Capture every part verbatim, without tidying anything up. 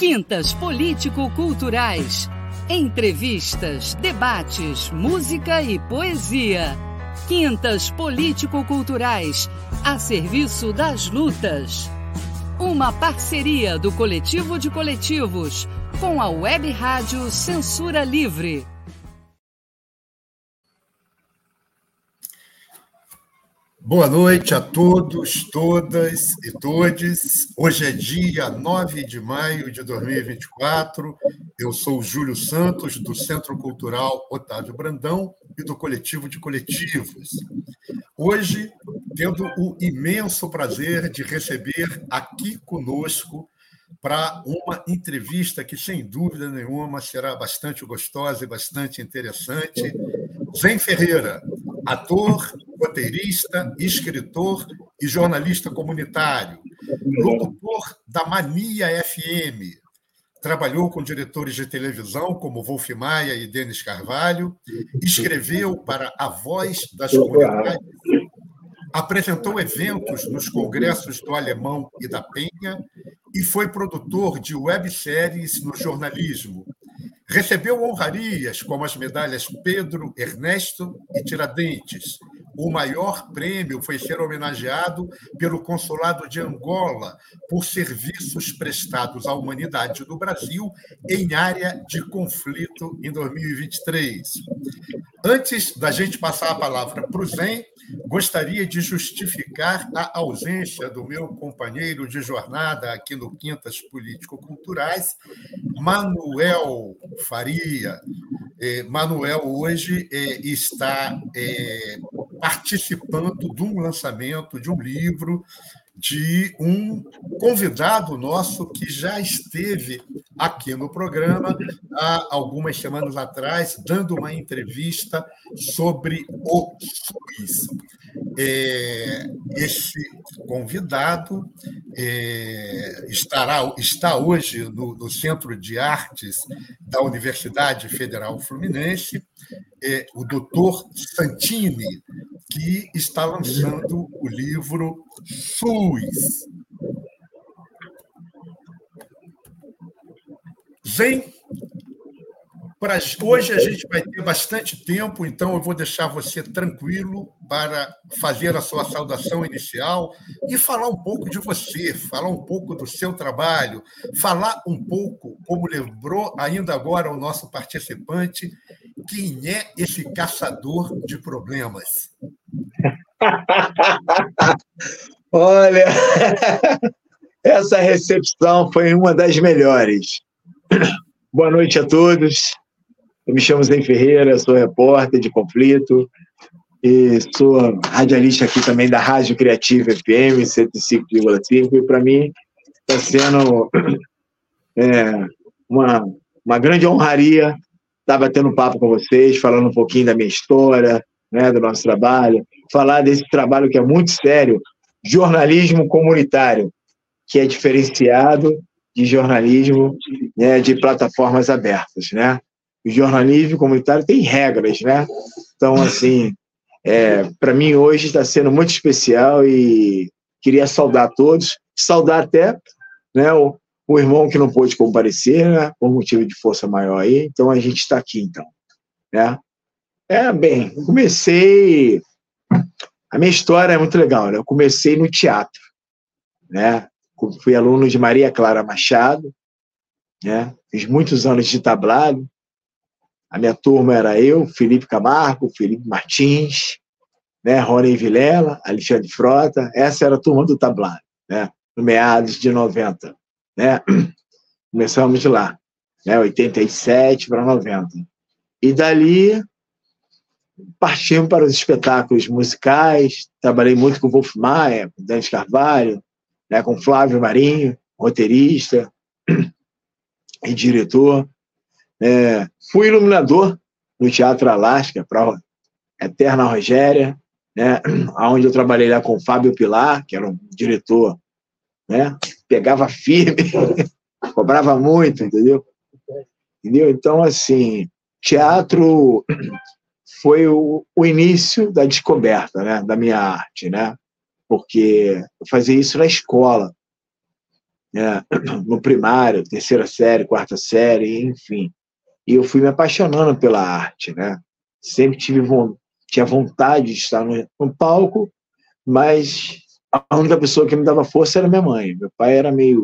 Quintas político-culturais. Entrevistas, debates, música e poesia. Quintas político-culturais, a serviço das lutas. Uma parceria do Coletivo de Coletivos com a Web Rádio Censura Livre. Boa noite a todos, todas e todes. Hoje é dia nove de maio de dois mil e vinte e quatro. Eu sou o Júlio Santos, do Centro Cultural Otávio Brandão e do Coletivo de Coletivos. Hoje, tendo o imenso prazer de receber aqui conosco para uma entrevista que, sem dúvida nenhuma, será bastante gostosa e bastante interessante, Zen Ferreira, ator, roteirista, escritor e jornalista comunitário, locutor da Mania F M. Trabalhou com diretores de televisão como Wolf Maia e Denis Carvalho, escreveu para A Voz das Comunidades, apresentou eventos nos congressos do Alemão e da Penha e foi produtor de webséries no jornalismo. Recebeu honrarias como as medalhas Pedro, Ernesto e Tiradentes. O maior prêmio foi ser homenageado pelo Consulado de Angola por serviços prestados à humanidade do Brasil em área de conflito em dois mil e vinte e três. Antes da gente passar a palavra para o Zen, gostaria de justificar a ausência do meu companheiro de jornada aqui no Quintas Político-Culturais, Manuel Faria. Manuel hoje está participando de um lançamento de um livro de um convidado nosso que já esteve aqui no programa há algumas semanas atrás, dando uma entrevista sobre o SUS. É, esse convidado é, estará, está hoje no, no Centro de Artes da Universidade Federal Fluminense, é, o doutor Santini, que está lançando o livro SUS. Zen, para hoje a gente vai ter bastante tempo, então eu vou deixar você tranquilo para fazer a sua saudação inicial e falar um pouco de você, falar um pouco do seu trabalho, falar um pouco, como lembrou ainda agora o nosso participante, quem é esse caçador de problemas. Olha, essa recepção foi uma das melhores. Boa noite a todos. Eu me chamo Zen Ferreira, sou repórter de conflito e sou radialista aqui também da Rádio Criativa F M cento e cinco vírgula cinco, e para mim está sendo é, uma, uma grande honraria estar batendo papo com vocês, falando um pouquinho da minha história, né, do nosso trabalho, falar desse trabalho que é muito sério, jornalismo comunitário, que é diferenciado de jornalismo, né, de plataformas abertas, né? O jornalismo comunitário tem regras, né? Então, assim, é, para mim hoje está sendo muito especial e queria saudar todos, saudar até, né, o, o irmão que não pôde comparecer, né, por motivo de força maior aí. Então a gente está aqui, então, né? É, bem, eu comecei... A minha história é muito legal, né? Eu comecei no teatro, né? Fui aluno de Maria Clara Machado, né? Fiz muitos anos de tablado. A minha turma era eu, Felipe Camargo, Felipe Martins, né? Rony Vilela, Alexandre Frota. Essa era a turma do tablado, né? No meados de noventa, né? Começamos de lá, né? oitenta e sete para noventa. E dali partimos para os espetáculos musicais. Trabalhei muito com Wolf Maia, com Denis Carvalho, né, com Flávio Marinho, roteirista e diretor. É, fui iluminador no Teatro Alasca, para a Eterna Rogéria, né, onde eu trabalhei lá com o Fábio Pilar, que era um diretor, né, pegava firme, cobrava muito, entendeu? entendeu? Então, assim, teatro foi o, o início da descoberta, né, da minha arte, né? Porque eu fazia isso na escola. né? No primário, terceira série, quarta série, enfim. E eu fui me apaixonando pela arte, né? Sempre tive tinha vontade de estar no, no palco, mas a única pessoa que me dava força era minha mãe. Meu pai era meio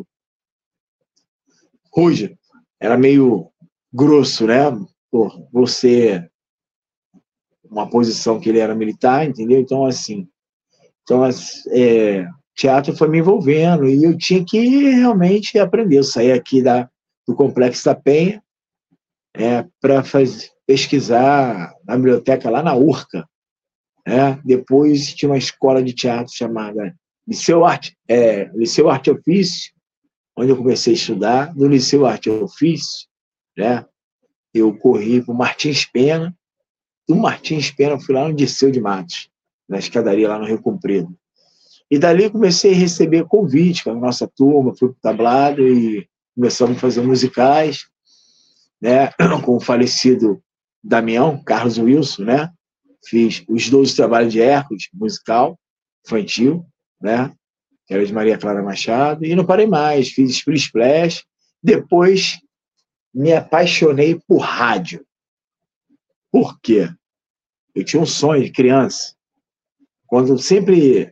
rude, era meio grosso, né? Por você, uma posição que ele era militar, entendeu? Então, assim, então, é, teatro foi me envolvendo e eu tinha que realmente aprender. Eu saí aqui da, do Complexo da Penha é, para pesquisar na biblioteca lá na Urca. Né? Depois tinha uma escola de teatro chamada Liceu Arte, é, Liceu Arte Ofício, onde eu comecei a estudar. No Liceu Arte Ofício, né, eu corri para o Martins Pena. Do Martins Pena eu fui lá no Dirceu de Matos, na escadaria lá no Rio Comprido. E dali eu comecei a receber convite com a nossa turma, fui para o tablado e começamos a fazer musicais, né, com o falecido Damião, Carlos Wilson, né? Fiz os doze trabalhos de Hércules, musical, infantil, né? Que era de Maria Clara Machado, e não parei mais, fiz Split Splash. Depois me apaixonei por rádio. Por quê? Eu tinha um sonho de criança. Quando eu sempre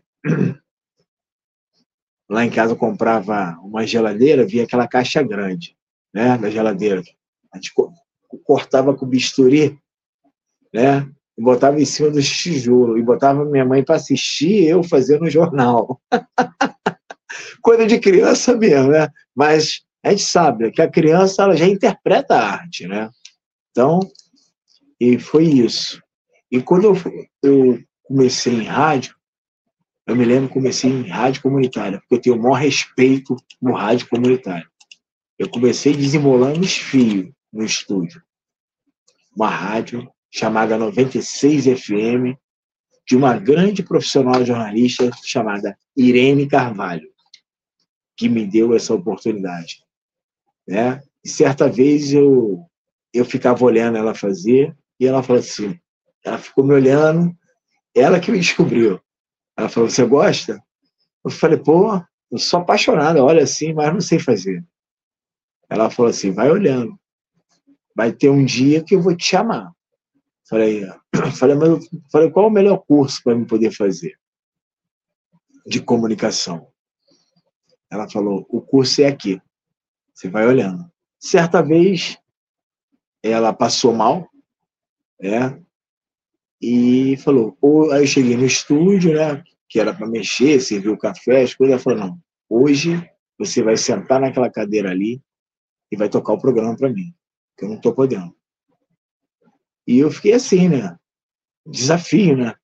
lá em casa eu comprava uma geladeira, via aquela caixa grande, né, da geladeira. A gente cortava com bisturi, né, e botava em cima dos tijolos, e botava minha mãe para assistir, eu fazendo o jornal. Coisa de criança mesmo, né? Mas a gente sabe que a criança ela já interpreta a arte, né? Então, e foi isso. E quando eu, eu comecei em rádio, eu me lembro que comecei em rádio comunitária, porque eu tenho o maior respeito no rádio comunitário. Eu comecei desembolando os fios no estúdio. Uma rádio chamada noventa e seis F M, de uma grande profissional jornalista chamada Irene Carvalho, que me deu essa oportunidade. Né? E certa vez eu, eu ficava olhando ela fazer, e ela falou assim, ela ficou me olhando, ela que me descobriu. Ela falou, você gosta? Eu falei, pô, eu sou apaixonada, olha assim, mas não sei fazer. Ela falou assim, vai olhando. Vai ter um dia que eu vou te chamar. Falei, falei, mas eu, falei, qual é o melhor curso para eu poder fazer? De comunicação. Ela falou, o curso é aqui. Você vai olhando. Certa vez, ela passou mal, né? E falou, ou aí eu cheguei no estúdio, né? Que era para mexer, servir o café, as coisas. Ela falou, não, hoje você vai sentar naquela cadeira ali e vai tocar o programa para mim, que eu não estou podendo. E eu fiquei assim, né? Desafio, né?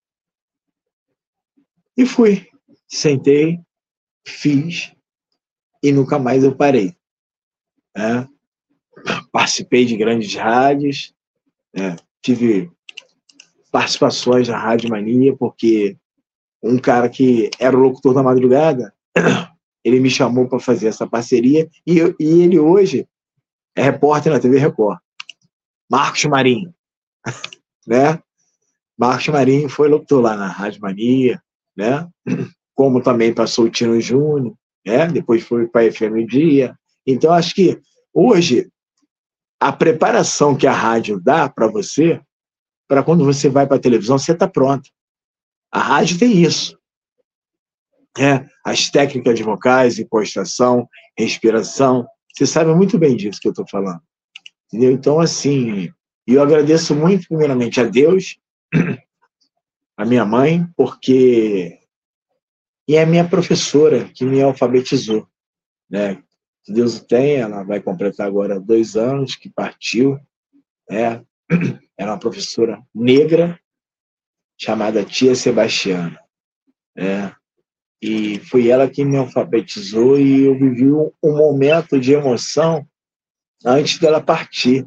E fui. Sentei, fiz e nunca mais eu parei. Né? Participei de grandes rádios, né? Tive participações na Rádio Mania, porque um cara que era o locutor da madrugada, ele me chamou para fazer essa parceria, e, eu, e ele hoje é repórter na T V Record. Marcos Marinho. Né? Marcos Marinho foi locutor lá na Rádio Mania, né? Como também passou o Tino Júnior, né? Depois foi para a F M Dia. Então, acho que hoje a preparação que a rádio dá para você, para quando você vai para a televisão, você está pronto. A rádio tem isso. Né? As técnicas de vocais, impostação, respiração, você sabe muito bem disso que eu estou falando. Entendeu? Então, assim, eu agradeço muito, primeiramente, a Deus, a minha mãe, porque e é a minha professora que me alfabetizou, né? Que Deus o tenha, ela vai completar agora dois anos que partiu, né? Era uma professora negra chamada Tia Sebastiana, né? E foi ela que me alfabetizou e eu vivi um, um momento de emoção antes dela partir.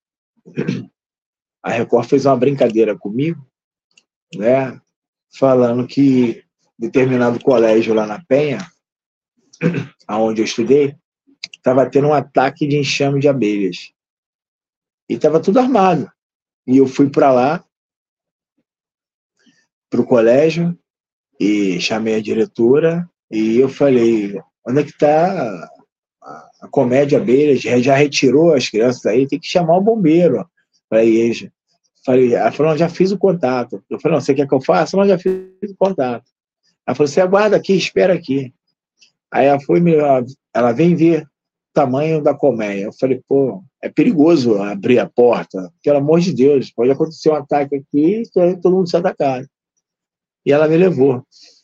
A Record fez uma brincadeira comigo, né? Falando que determinado colégio lá na Penha, aonde eu estudei, estava tendo um ataque de enxame de abelhas. E estava tudo armado. E eu fui para lá, para o colégio, e chamei a diretora, e eu falei, onde é que está a, a comédia abelha, já retirou as crianças aí, tem que chamar o bombeiro para ir. Falei, ela falou, não, já fiz o contato. Eu falei, não, você quer que eu faça? Não, já fiz o contato. Ela falou, você aguarda aqui, espera aqui. Aí ela foi, ela vem ver o tamanho da colmeia. Eu falei, pô, é perigoso abrir a porta, pelo amor de Deus, pode acontecer um ataque aqui e todo mundo se atacar. E ela me levou.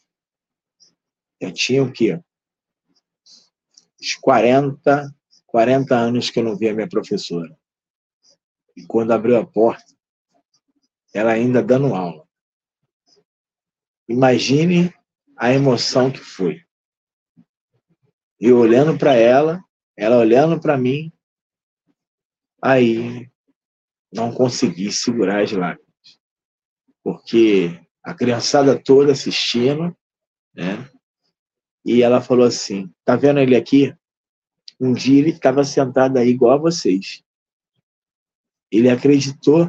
Eu tinha o quê? Uns quarenta, quarenta anos que eu não via a minha professora. E quando abriu a porta, ela ainda dando aula. Imagine a emoção que foi. Eu olhando para ela, ela olhando para mim, aí não consegui segurar as lágrimas. Porque a criançada toda assistindo, né? E ela falou assim, tá vendo ele aqui? Um dia ele estava sentado aí igual a vocês. Ele acreditou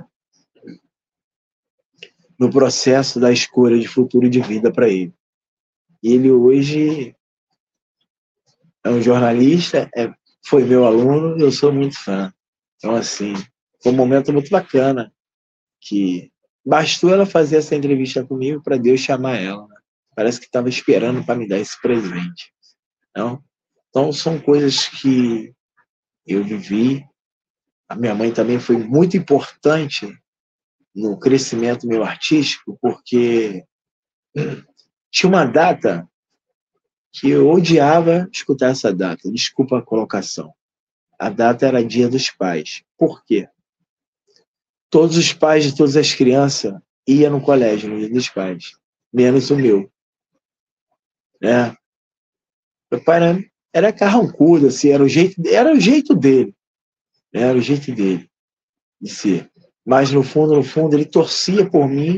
no processo da escolha de futuro de vida para ele. E ele hoje é um jornalista, é, foi meu aluno, eu sou muito fã. Então, assim, foi um momento muito bacana, que bastou ela fazer essa entrevista comigo para Deus chamar ela. Né? Parece que estava esperando para me dar esse presente. Não? Então, são coisas que eu vivi. A minha mãe também foi muito importante no crescimento meu artístico, porque tinha uma data que eu odiava escutar essa data. Desculpa a colocação. A data era Dia dos Pais. Por quê? Todos os pais de todas as crianças iam no colégio no Dia dos Pais, menos o meu. Né? Meu pai era, era carrancudo, assim, era, o jeito, era o jeito dele. Né? Era o jeito dele de ser. Mas, no fundo, no fundo, ele torcia por mim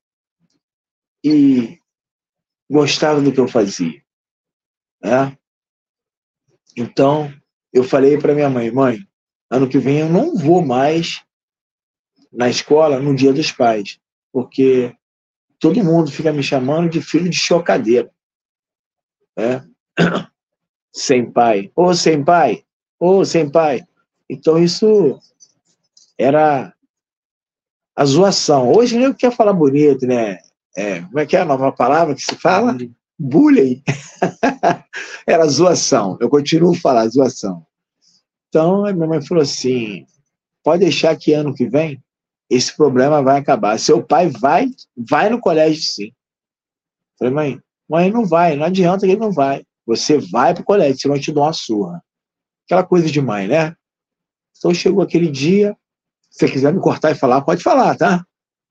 e gostava do que eu fazia. Né? Então, eu falei para minha mãe, mãe, ano que vem eu não vou mais na escola no Dia dos Pais, porque todo mundo fica me chamando de filho de chocadeira. Né? Sem pai. Ô, sem pai. Ô, sem pai. Então, isso era a zoação. Hoje nem eu quero falar bonito, né? É, como é que é a nova palavra que se fala? Bullying. Era zoação. Eu continuo a falar zoação. Então, a minha mãe falou assim, pode deixar que ano que vem esse problema vai acabar. Seu pai vai, vai no colégio, sim. Eu falei, mãe, mãe, não vai, não adianta que ele não vai. Você vai pro colégio, senão eu te dou uma surra. Aquela coisa de mãe, né? Então chegou aquele dia, se você quiser me cortar e falar, pode falar, tá?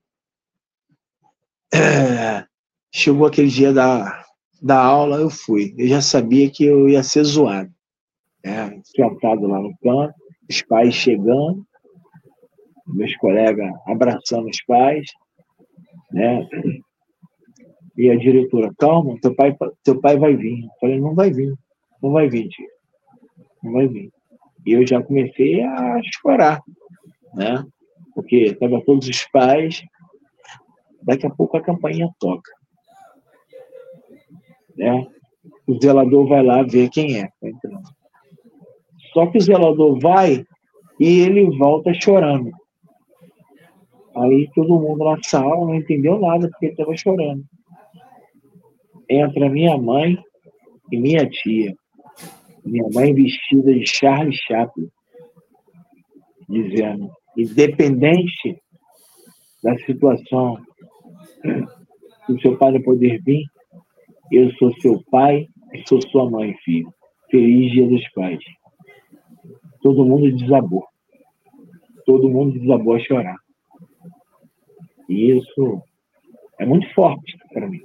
É, chegou aquele dia da, da aula, eu fui. Eu já sabia que eu ia ser zoado. Né? Sentado lá no canto, os pais chegando, meus colegas abraçando os pais, né? E a diretora, calma, teu pai, teu pai vai vir. Eu falei, não vai vir, não vai vir, tia. Não vai vir. E eu já comecei a chorar, né? Porque estavam todos os pais, daqui a pouco a campainha toca. Né? O zelador vai lá ver quem é. Tá entrando. Só que o zelador vai e ele volta chorando. Aí todo mundo na sala não entendeu nada porque ele estava chorando. Entra minha mãe e minha tia. Minha mãe vestida de Charlie Chaplin, dizendo, independente da situação do seu pai não poder vir, eu sou seu pai e sou sua mãe, filho. Feliz Dia dos Pais. Todo mundo desabou. Todo mundo desabou a chorar. E isso é muito forte para mim.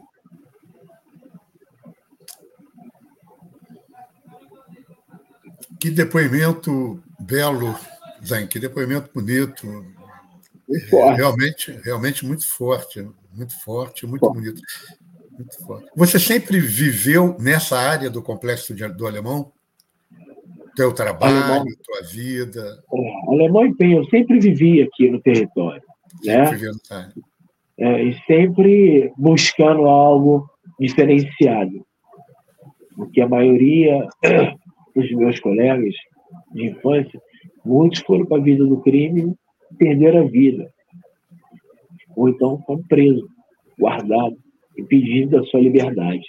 Que depoimento belo, Zayn, que depoimento bonito. Forte. Realmente, realmente muito forte, muito forte, muito forte. Bonito. Muito forte. Você sempre viveu nessa área do Complexo do Alemão? Teu trabalho, Alemão. Tua vida? É, Alemão e Penha, eu sempre vivi aqui no território. Né? É, e sempre buscando algo diferenciado. Porque a maioria os meus colegas de infância, muitos foram para a vida do crime e perderam a vida. Ou então foram presos, guardados e pedindo a sua liberdade.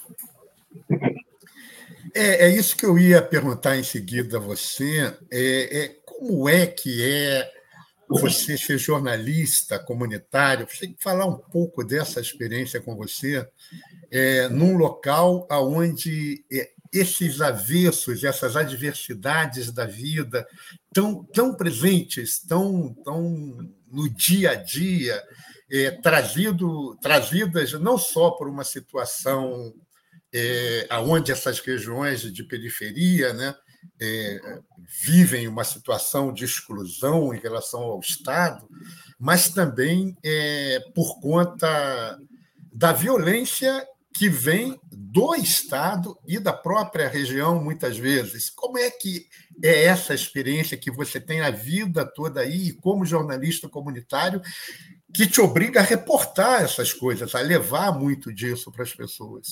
É, é isso que eu ia perguntar em seguida a você. É, é, como é que é você ser jornalista comunitário? Você tem que falar um pouco dessa experiência com você, é, num local onde é, esses avessos, essas adversidades da vida tão, tão presentes, tão, tão no dia a dia, é, trazido, trazidas não só por uma situação é, onde essas regiões de periferia, né, é, vivem uma situação de exclusão em relação ao Estado, mas também é, por conta da violência que vem do Estado e da própria região, muitas vezes. Como é que é essa experiência que você tem a vida toda aí, como jornalista comunitário, que te obriga a reportar essas coisas, a levar muito disso para as pessoas?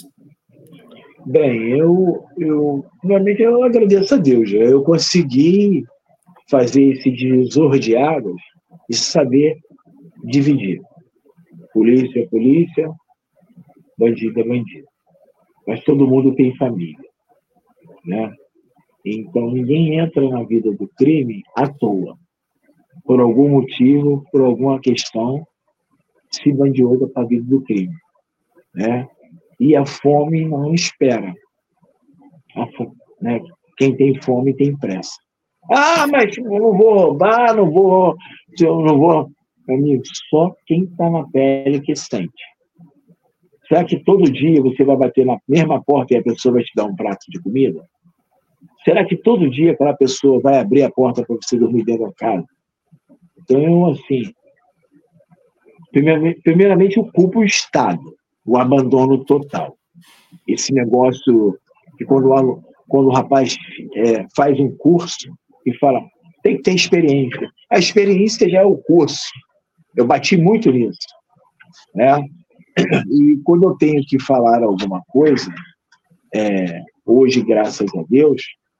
Bem, eu, eu, primeiramente, eu agradeço a Deus. Eu consegui fazer esse divisor de águas e saber dividir. Polícia é polícia, bandido é bandido. Mas todo mundo tem família, né? Então, ninguém entra na vida do crime à toa. Por algum motivo, por alguma questão, se bandiou para a vida do crime, né? E a fome não espera. A fome, né? Quem tem fome tem pressa. Ah, mas eu não vou roubar, não vou... Eu não vou... Amigo, só quem está na pele que sente. Será que todo dia você vai bater na mesma porta e a pessoa vai te dar um prato de comida? Será que todo dia aquela pessoa vai abrir a porta para você dormir dentro da casa? Então, assim, primeiramente, primeiramente eu culpo o Estado, o abandono total. Esse negócio que quando, quando o rapaz é, faz um curso e fala, tem que ter experiência. A experiência já é o curso. Eu bati muito nisso, né? E quando eu tenho que falar alguma coisa, é, hoje, graças a Deus,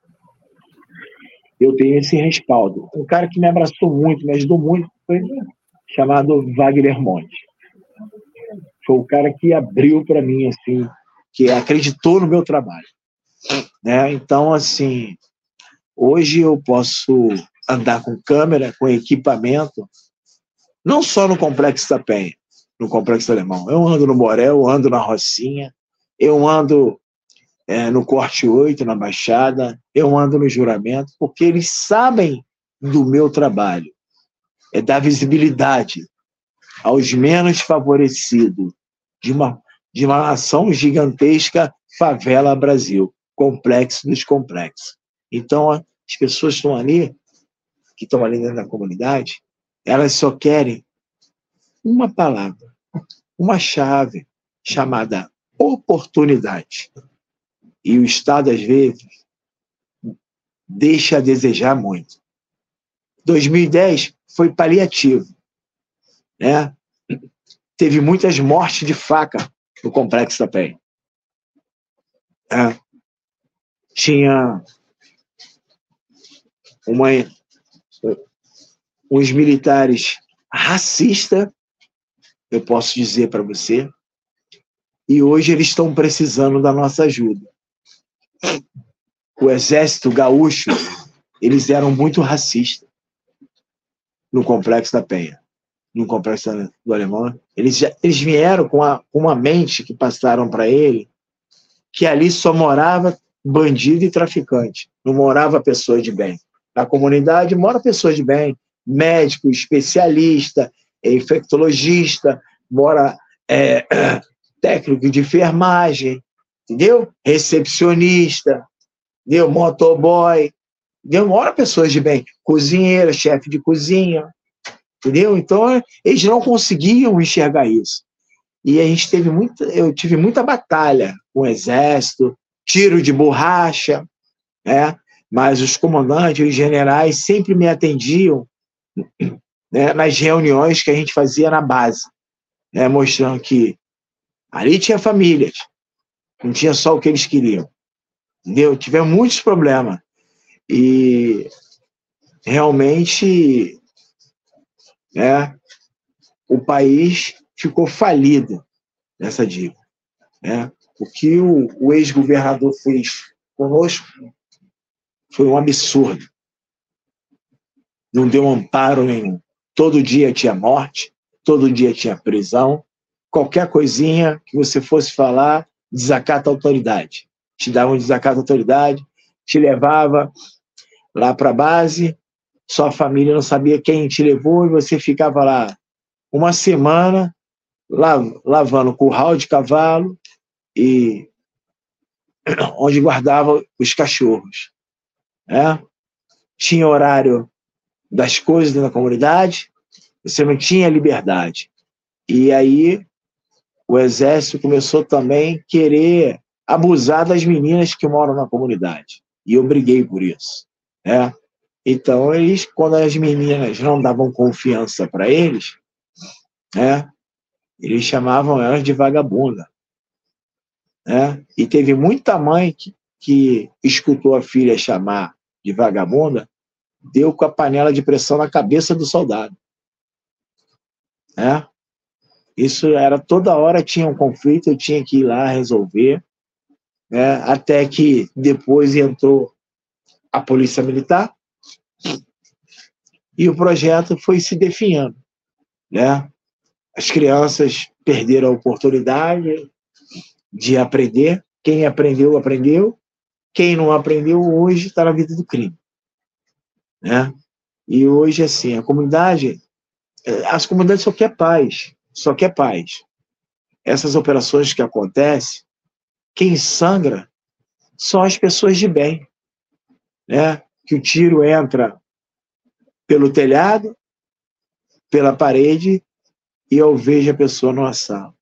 eu tenho esse respaldo. Um cara que me abraçou muito, me ajudou muito, foi chamado Wagner Monte. Foi o cara que abriu para mim, assim, que acreditou no meu trabalho, né? Então, assim, hoje eu posso andar com câmera, com equipamento, não só no Complexo da Penha, no Complexo Alemão. Eu ando no Borel, eu ando na Rocinha, eu ando é, no Corte oito, na Baixada, eu ando no Juramento, porque eles sabem do meu trabalho. É dar visibilidade aos menos favorecidos de uma, de uma nação gigantesca, Favela Brasil, complexo dos complexos. Então, as pessoas estão ali, que estão ali dentro da comunidade, elas só querem uma palavra, uma chave chamada oportunidade. E o Estado, às vezes, deixa a desejar muito. dois mil e dez foi paliativo, né? Teve muitas mortes de faca no Complexo da Penha. É. Tinha uma, uns militares racistas, eu posso dizer para você, e hoje eles estão precisando da nossa ajuda. O exército gaúcho, eles eram muito racistas no Complexo da Penha, no Complexo do Alemão. Eles, já, eles vieram com, a, com uma mente que passaram para ele, que ali só morava bandido e traficante, não morava pessoa de bem. Na comunidade mora pessoa de bem, médico, especialista, infectologista, mora é, técnico de enfermagem, entendeu? Recepcionista, entendeu? Motoboy, entendeu? Mora pessoas de bem, cozinheira, chefe de cozinha, entendeu? Então, eles não conseguiam enxergar isso. E a gente teve muita, eu tive muita batalha com o exército, tiro de borracha, né? Mas os comandantes, os generais sempre me atendiam, né, nas reuniões que a gente fazia na base, né, mostrando que ali tinha famílias, não tinha só o que eles queriam. entendeu? Tivemos muitos problemas. E realmente, né, o país ficou falido nessa dívida, né? O que o, o ex-governador fez conosco foi um absurdo. Não deu amparo nenhum. Todo dia tinha morte, todo dia tinha prisão. Qualquer coisinha que você fosse falar, desacata a autoridade. Te dava um desacato à autoridade, te levava lá para a base, sua família não sabia quem te levou e você ficava lá uma semana lavando curral de cavalo e onde guardava os cachorros, né? Tinha horário das coisas da comunidade, você não tinha liberdade. E aí o Exército começou também a querer abusar das meninas que moram na comunidade. E eu briguei por isso, né? Então, eles, quando as meninas não davam confiança para eles, né, eles chamavam elas de vagabunda, né? E teve muita mãe que, que escutou a filha chamar de vagabunda, deu com a panela de pressão na cabeça do soldado, né? Isso era toda hora, tinha um conflito, eu tinha que ir lá resolver, né? Até que depois entrou a Polícia Militar e o projeto foi se definhando, né? As crianças perderam a oportunidade de aprender. Quem aprendeu, aprendeu. Quem não aprendeu, hoje está na vida do crime, né? E hoje, assim, a comunidade, as comunidades só quer paz, só quer paz. Essas operações que acontecem, quem sangra são as pessoas de bem, né? Que o tiro entra pelo telhado, pela parede, e eu vejo a pessoa no assalo.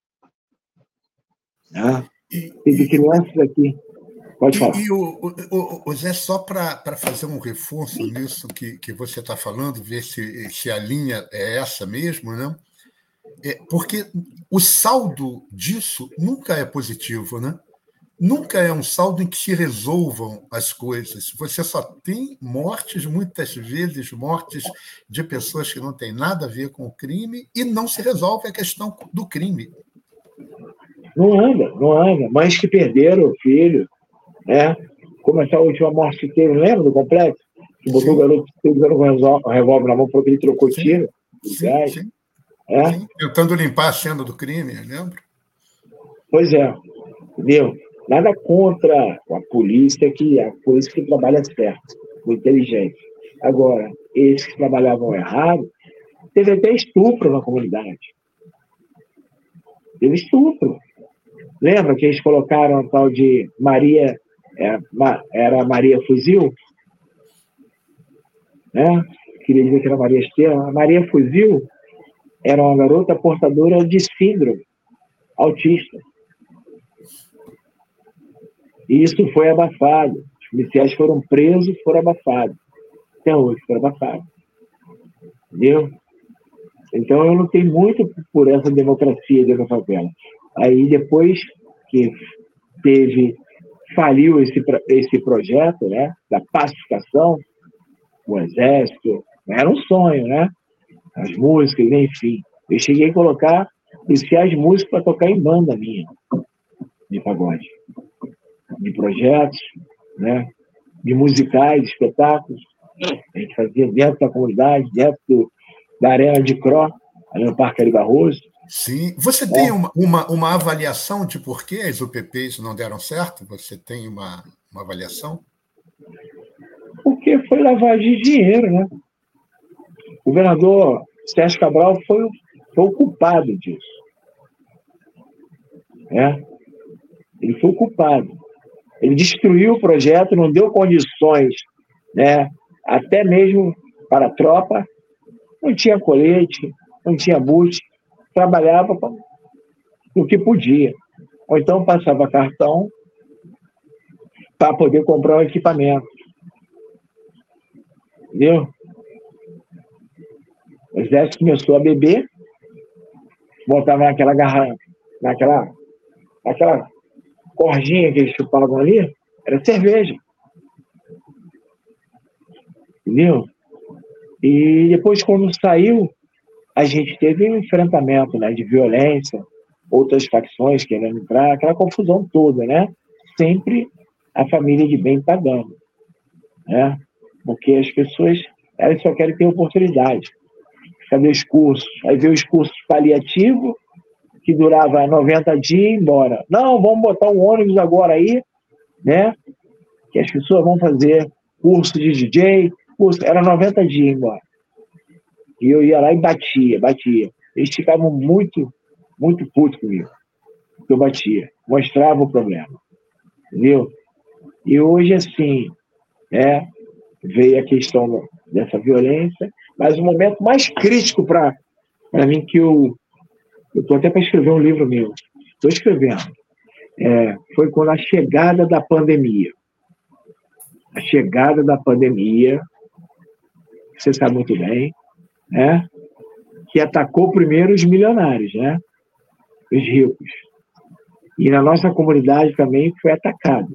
Né? E, Teve crianças aqui. Pode falar. E, e o, o, o Zé, só para fazer um reforço nisso que, que você está falando, ver se, se a linha é essa mesmo, né? É, porque o saldo disso nunca é positivo, né? Nunca é um saldo em que se resolvam as coisas. Você só tem mortes, muitas vezes mortes de pessoas que não têm nada a ver com o crime, e não se resolve a questão do crime. Não anda, não anda. Mães que perderam o filho, né? Como essa última morte que teve, lembra do complexo? Que botou Sim. o garoto usando um revólver na mão porque ele trocou sim. tiro. Sim, sim. É? sim. Tentando limpar a cena do crime, lembra? Pois é. Entendeu? Nada contra a polícia, que a polícia que trabalha certo, com inteligência. Agora, esses que trabalhavam errado, teve até estupro na comunidade. Teve estupro. Lembra que eles colocaram a tal de Maria, era Maria Fuzil? Né? Queria dizer que era Maria Estrela. A Maria Fuzil era uma garota portadora de síndrome autista. E isso foi abafado. Os policiais foram presos e foram abafados. Até hoje foram abafados. Entendeu? Então eu lutei muito por essa democracia dentro da favela. Aí depois que teve, faliu esse, esse projeto, né, da pacificação, o exército, era um sonho, né? As músicas, enfim. Eu cheguei a colocar policiais músicos para tocar em banda minha, de pagode. De projetos, né? De musicais, de espetáculos. A gente fazia dentro da comunidade, dentro do, da Arena de Cro, ali no Parque Ari Barroso. Sim. Você é. tem uma, uma, uma avaliação de por que as U P Ps não deram certo? Você tem uma, uma avaliação? Porque foi lavagem de dinheiro, né? O governador Sérgio Cabral foi, foi o culpado disso. É? Ele foi o culpado. Ele destruiu o projeto, não deu condições, né, até mesmo para a tropa. Não tinha colete, não tinha boot, trabalhava o que podia. Ou então passava cartão para poder comprar um equipamento. Entendeu? O exército começou a beber, botava naquela garrafa, naquela, naquela cordinha que eles chupavam ali, Era cerveja. Entendeu? E depois, quando saiu, a gente teve um enfrentamento, né, de violência, outras facções querendo entrar, aquela confusão toda, né? Sempre a família de bem pagando, né? Porque as pessoas, elas só querem ter oportunidade. Cadê os cursos? Aí veio os cursos paliativos, que durava noventa dias e ia embora. Não, vamos botar um ônibus agora aí, né? Que as pessoas vão fazer curso de D J, curso, era noventa dias e ia embora. E eu ia lá e batia, batia. Eles ficavam muito, muito putos comigo, porque eu batia, mostrava o problema, entendeu? E hoje, assim, é, veio a questão dessa violência, mas o momento mais crítico para mim, que eu estou até para escrever um livro meu, estou escrevendo, é, foi quando a chegada da pandemia. A chegada da pandemia, você sabe muito bem, né? Que atacou primeiro os milionários, né? Os ricos. E na nossa comunidade também foi atacado.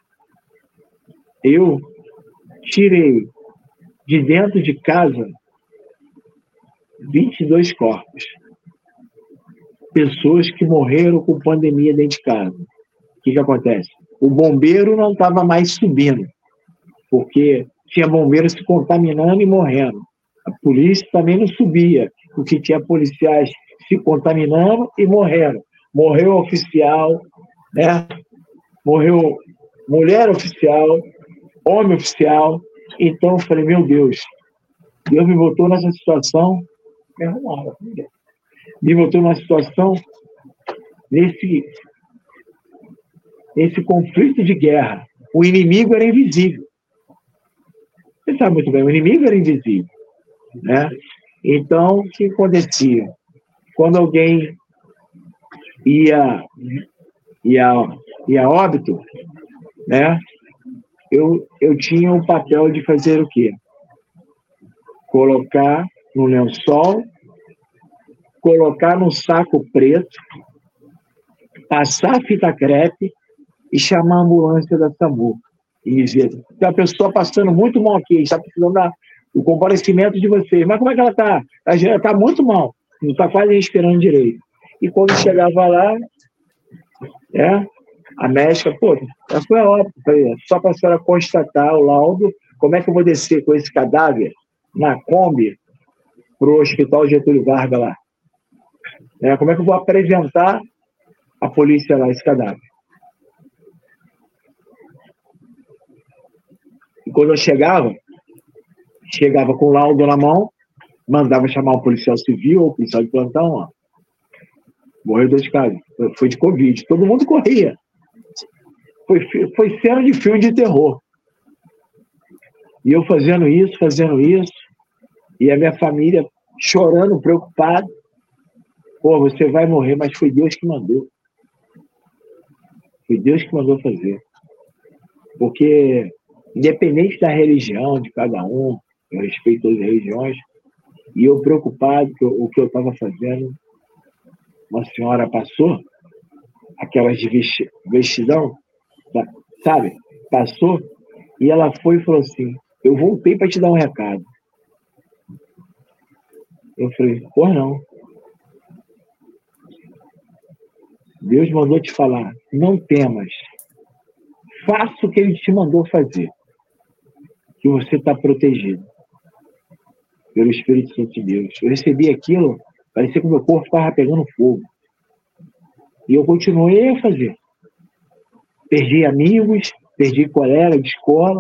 Eu tirei de dentro de casa vinte e dois corpos. Pessoas que morreram com pandemia dentro de casa. O que que acontece? O bombeiro não estava mais subindo, porque tinha bombeiro se contaminando e morrendo. A polícia também não subia, porque tinha policiais se contaminando e morrendo. Morreu oficial, né? Morreu mulher oficial, homem oficial. Então eu falei, meu Deus, Deus me botou nessa situação, me botou numa situação, nesse, nesse conflito de guerra. O inimigo era invisível. Você sabe muito bem, o inimigo era invisível, né? Então, o que acontecia? Quando alguém ia, ia, ia a óbito, né? Eu, eu tinha o papel de fazer o quê? Colocar no lençol, colocar num saco preto, passar fita crepe e chamar a ambulância da SAMU. E dizer, tem uma pessoa passando muito mal aqui, está precisando da, do comparecimento de vocês. Mas como é que ela está? Ela está muito mal, não está quase respirando direito. E quando chegava lá, é, a médica, pô, ela foi óbvio, só para a senhora constatar o laudo, como é que eu vou descer com esse cadáver na Kombi para o Hospital Getúlio Vargas lá? É, como é que eu vou apresentar a polícia lá, esse cadáver? E quando eu chegava, chegava com o laudo na mão, mandava chamar o policial civil ou o policial de plantão, ó. Morreu dois caras, foi de Covid, todo mundo corria. Foi, foi cena de filme de terror. E eu fazendo isso, fazendo isso, e a minha família chorando, preocupada. Pô, você vai morrer, mas foi Deus que mandou. Foi Deus que mandou fazer. Porque, independente da religião de cada um, eu respeito todas as religiões, e eu preocupado que o que eu estava fazendo, uma senhora passou, aquelas de vestidão, sabe? Passou, e ela foi e falou assim, eu voltei para te dar um recado. Eu falei, pô, não. Deus mandou te falar, não temas. Faça o que Ele te mandou fazer. Que você está protegido. Pelo Espírito Santo de Deus. Eu recebi aquilo, parecia que o meu corpo estava pegando fogo. E eu continuei a fazer. Perdi amigos, perdi colegas de escola,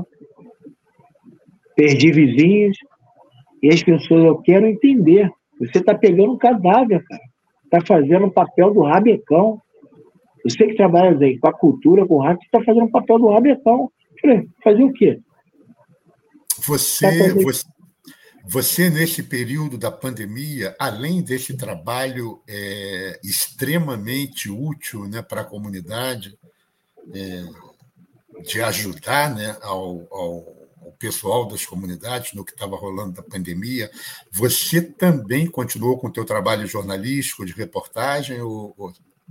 perdi vizinhos. E as pessoas, eu quero entender. Você está pegando um cadáver, cara. Está fazendo o papel do rabecão. Você que trabalha aí, com a cultura, com o rádio, está fazendo o papel do rabecão. Falei, fazer o quê? Você, você, você, nesse período da pandemia, além desse trabalho é, extremamente útil, né, para a comunidade, é, de ajudar, né, ao, ao, ao pessoal das comunidades no que estava rolando da pandemia, você também continuou com o teu trabalho jornalístico, de reportagem? Ou, ou...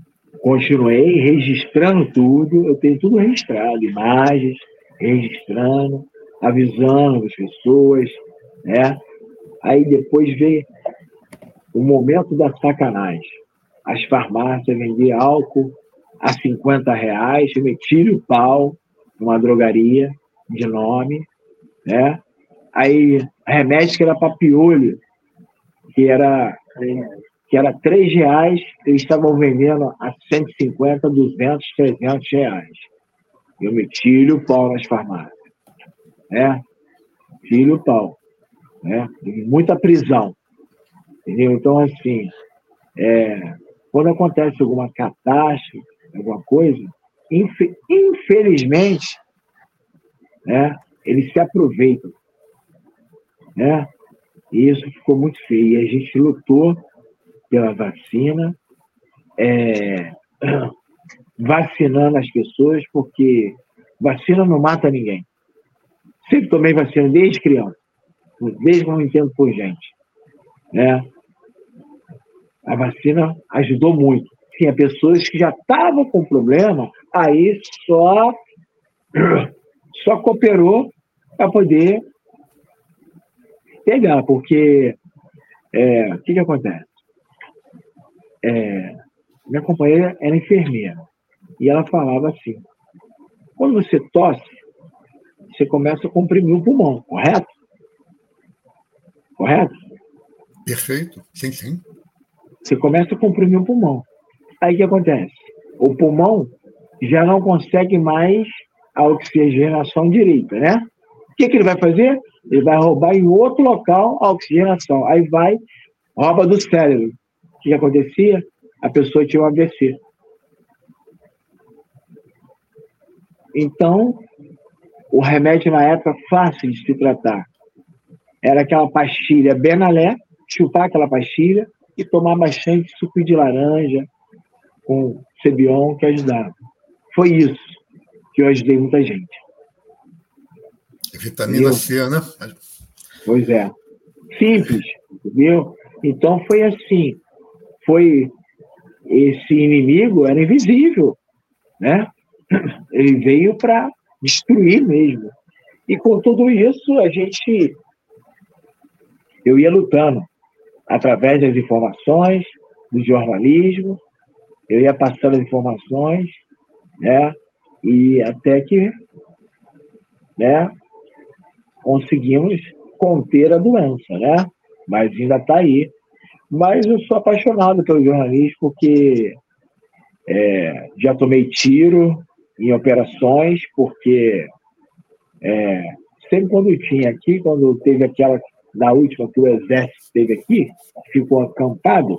continuei registrando tudo, eu tenho tudo registrado, imagens, registrando, avisando as pessoas, né? Aí depois veio o momento da sacanagem. As farmácias vendiam álcool a cinquenta reais, eu meti o pau numa drogaria de nome, né? Aí remédio que era para piolho, que era, que era três reais, eles estavam vendendo a cento e cinquenta, duzentos, trezentos reais. Eu meti o pau nas farmácias, né? Meti o pau, né? Muita prisão, entendeu? Então, assim, é, quando acontece alguma catástrofe, alguma coisa, infelizmente, né, eles se aproveitam, né? E isso ficou muito feio. E a gente lutou pela vacina, é, vacinando as pessoas, porque vacina não mata ninguém. Sempre tomei vacina desde criança, desde que eu me entendo por gente, né? A vacina ajudou muito. Tinha pessoas que já estavam com problema, aí só, só cooperou para poder pegar, porque é, o que, que acontece? É, minha companheira era enfermeira e ela falava assim: quando você tosse, você começa a comprimir o pulmão, correto? Correto? Perfeito, sim, sim. Você começa a comprimir o pulmão. Aí o que acontece? O pulmão já não consegue mais a oxigenação direita, né? O que, que ele vai fazer? Ele vai roubar em outro local a oxigenação. Aí vai, rouba do cérebro. O que, que acontecia? A pessoa tinha um A V C. Então, o remédio na época fácil de se tratar era aquela pastilha Benalé, chupar aquela pastilha e tomar bastante suco de laranja com Cebion, que ajudava. Foi isso que eu ajudei muita gente. Vitamina entendeu? C, né? Pois é. Simples, entendeu? Então foi assim, foi esse inimigo era invisível, né? Ele veio para destruir mesmo. E com tudo isso, a gente eu ia lutando através das informações, do jornalismo, eu ia passando as informações, né? E até que, né, conseguimos conter a doença, né? Mas ainda está aí. Mas eu sou apaixonado pelo jornalismo porque é, já tomei tiro em operações, porque é, sempre quando eu tinha aqui, quando teve aquela, na última que o Exército esteve aqui, ficou acampado,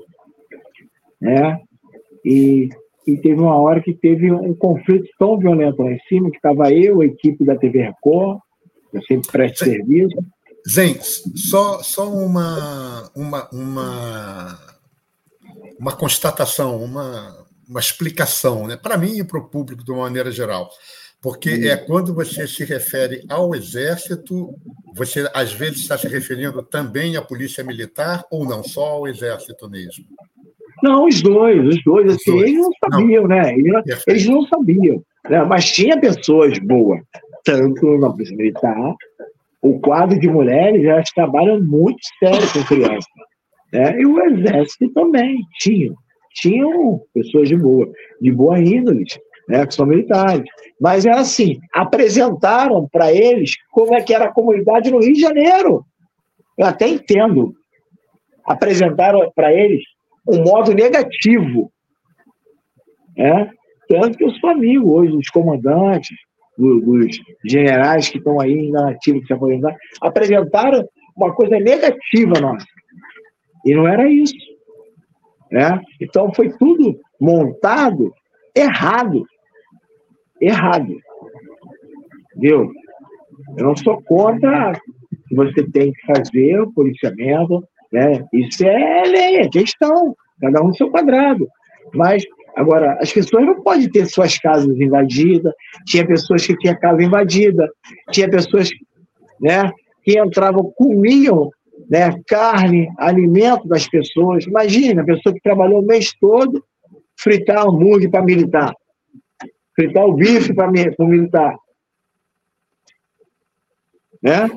né? E, e teve uma hora que teve um conflito tão violento lá em cima, que estava eu, a equipe da T V Record, eu sempre presto serviço. Zen, só, só uma, uma, uma, uma constatação, uma, uma explicação, né? Para mim e para o público de uma maneira geral. Porque é quando você se refere ao Exército, você às vezes está se referindo também à Polícia Militar ou não, só ao Exército mesmo? Não, os dois, os dois, assim, dois. eles não sabiam, não. né? Eles, eles não sabiam, né? Mas tinha pessoas boas, tanto na Polícia Militar, o quadro de mulheres, elas trabalham muito sério com crianças, né? E o Exército também tinha, tinham pessoas de boa, de boa índole, né? Que são militares. Mas é assim, apresentaram para eles como é que era a comunidade no Rio de Janeiro. Eu até entendo. Apresentaram para eles um modo negativo, né? Tanto que eu sou amigo hoje dos comandantes, dos, dos generais que estão aí ainda ativos, que se aposentaram, apresentaram uma coisa negativa nossa. E não era isso, né? Então foi tudo montado errado. Errado. Viu? Eu não sou contra que você tem que fazer o policiamento, né? Isso é lei, é questão, cada um no seu quadrado. Mas, agora, as pessoas não podem ter suas casas invadidas, tinha pessoas que tinham casa invadida, tinha pessoas, né, que entravam, comiam, né, carne, alimento das pessoas. Imagina, a pessoa que trabalhou o mês todo, fritar hambúrguer para militar, fritar o bife para o militar. Né?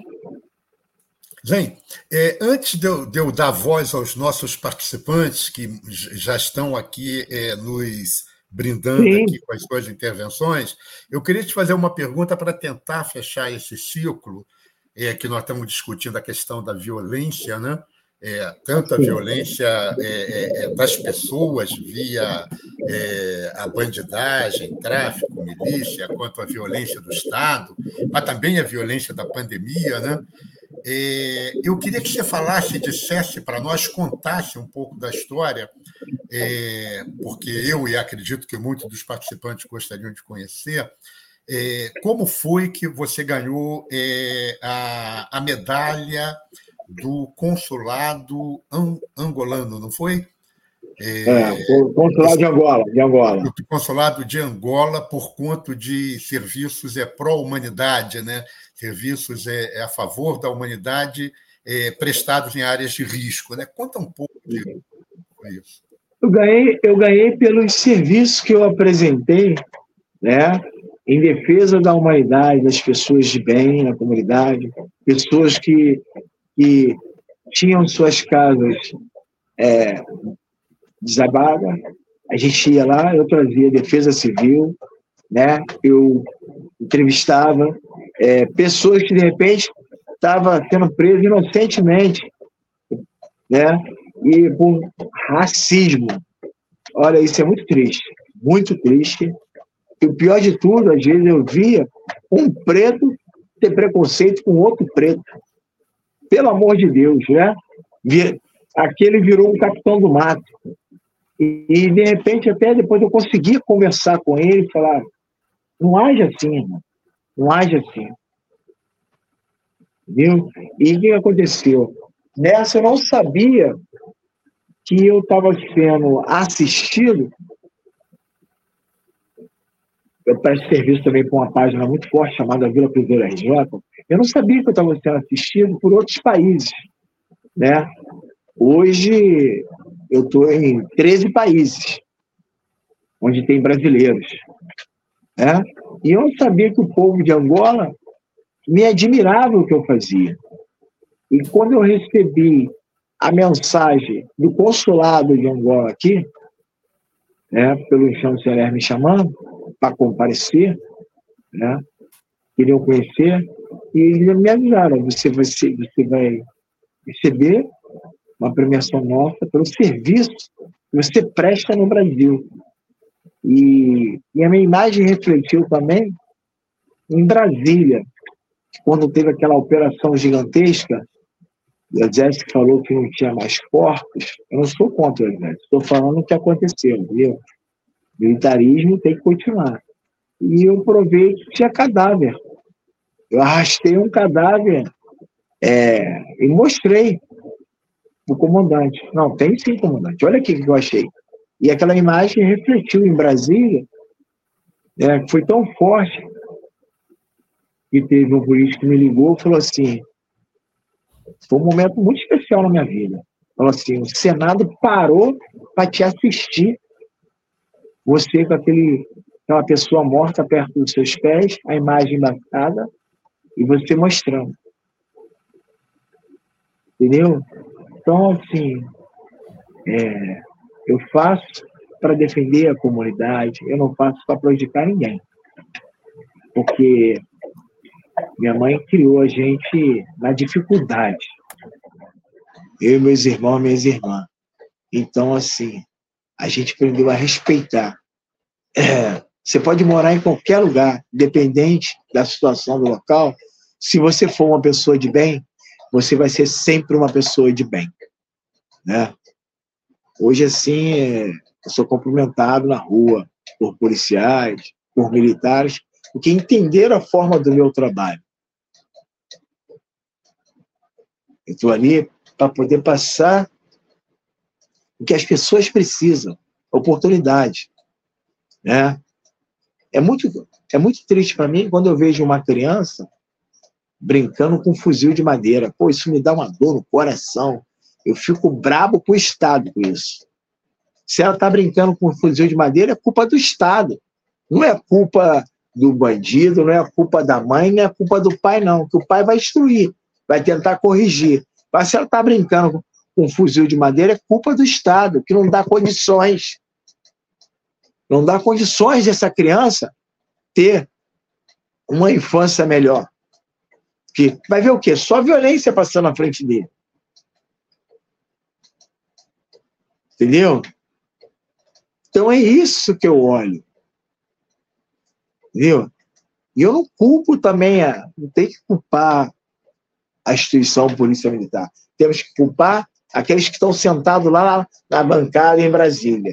Gente, é, antes de eu, de eu dar voz aos nossos participantes que já estão aqui é, nos brindando Sim. aqui com as suas intervenções, eu queria te fazer uma pergunta para tentar fechar esse ciclo, é, que nós estamos discutindo a questão da violência, né? É, tanto a violência é, é, das pessoas via é, a bandidagem, tráfico, milícia, quanto a violência do Estado, mas também a violência da pandemia, né? É, eu queria que você falasse, dissesse para nós, contasse um pouco da história, é, porque eu e acredito que muitos dos participantes gostariam de conhecer, é, como foi que você ganhou é, a, a medalha do consulado angolano, não foi? É, é o consulado de Angola, de Angola. Do consulado de Angola por conta de serviços é, pró-humanidade, né? Serviços é, é a favor da humanidade é, prestados em áreas de risco. Né? Conta um pouco disso. Eu ganhei, eu ganhei pelos serviços que eu apresentei, né, em defesa da humanidade, das pessoas de bem na comunidade, pessoas que, que tinham suas casas é, desabadas. A gente ia lá, eu trazia defesa civil, né, eu entrevistava é, pessoas que, de repente, estavam sendo presas inocentemente, né, e por racismo. Olha, isso é muito triste, muito triste. E o pior de tudo, às vezes eu via um preto ter preconceito com outro preto. Pelo amor de Deus, né? Aquele virou um capitão do mato. E, e de repente, até depois eu conseguia conversar com ele e falar, não age assim, irmão. Não age assim. Viu? E o que aconteceu? Nessa eu não sabia que eu estava sendo assistido. Eu presto serviço também para uma página muito forte chamada Vila Cruzeiro R J. Eu não sabia que eu estava sendo assistido por outros países, né? Hoje eu estou em treze países onde tem brasileiros, né? E eu não sabia que o povo de Angola me admirava o que eu fazia. E quando eu recebi a mensagem do consulado de Angola aqui, né, pelo Enxão Celer me chamando para comparecer, né, queriam conhecer, e eles me avisaram, você vai, ser, você vai receber uma premiação nossa pelo serviço que você presta no Brasil. E, e a minha imagem refletiu também em Brasília, quando teve aquela operação gigantesca. O exército falou que não tinha mais corpos. Eu não sou contra o exército, estou falando o que aconteceu, entendeu? O militarismo tem que continuar. E eu provei que tinha cadáver. Eu arrastei um cadáver é, e mostrei o comandante. Não, tem sim, comandante. Olha aqui o que eu achei. E aquela imagem refletiu em Brasília, é, foi tão forte que teve um político que me ligou e falou assim, foi um momento muito especial na minha vida. Falou assim, o Senado parou para te assistir. Você com aquele, aquela pessoa morta perto dos seus pés, a imagem embaçada, e você mostrando. Entendeu? Então, assim, é, eu faço para defender a comunidade, eu não faço para prejudicar ninguém. Porque minha mãe criou a gente na dificuldade. Eu e meus irmãos e minhas irmãs. Então, assim, a gente aprendeu a respeitar. É, você pode morar em qualquer lugar, independente da situação do local. Se você for uma pessoa de bem, você vai ser sempre uma pessoa de bem. Né? Hoje, assim, é, eu sou cumprimentado na rua por policiais, por militares, porque entenderam a forma do meu trabalho. Eu estou ali para poder passar o que as pessoas precisam, oportunidade. Né? É muito, é muito triste para mim quando eu vejo uma criança brincando com um fuzil de madeira. Pô, isso me dá uma dor no coração. Eu fico brabo com o Estado com isso. Se ela está brincando com um fuzil de madeira, é culpa do Estado. Não é culpa do bandido, não é culpa da mãe, não é culpa do pai, não. Que o pai vai instruir, vai tentar corrigir. Mas se ela está brincando com um fuzil de madeira, é culpa do Estado, que não dá condições. Não dá condições dessa criança ter uma infância melhor. Que vai ver o quê? Só violência passando na frente dele. Entendeu? Então é isso que eu olho. Entendeu? E eu não culpo também, a, não tem que culpar a instituição Polícia Militar. Temos que culpar aqueles que estão sentados lá na, na bancada em Brasília.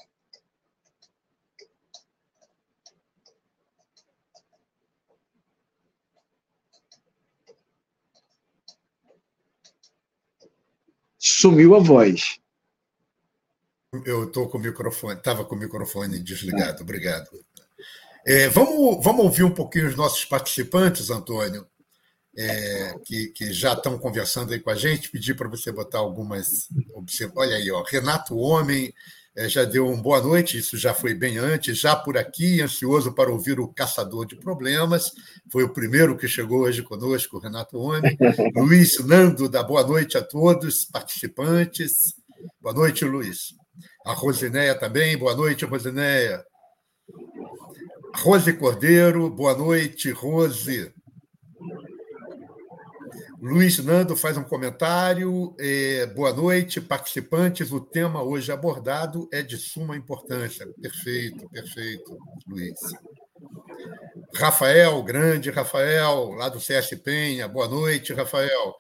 Sumiu a voz. Eu estou com o microfone, estava com o microfone desligado, obrigado. É, vamos, vamos ouvir um pouquinho os nossos participantes, Antônio, é, que, que já estão conversando aí com a gente, pedir para você botar algumas observações. Olha aí, ó, Renato Homem é, já deu um boa noite, isso já foi bem antes, já por aqui, ansioso para ouvir o Caçador de Problemas, foi o primeiro que chegou hoje conosco, o Renato Homem. Luiz Nando dá boa noite a todos, participantes. Boa noite, Luiz. A Rosinéia também, boa noite, Rosinéia. Rose Cordeiro, boa noite, Rose. Luiz Nando faz um comentário. É, boa noite, participantes. O tema hoje abordado é de suma importância. Perfeito, perfeito, Luiz. Rafael, grande Rafael, lá do C S Penha. Boa noite, Rafael.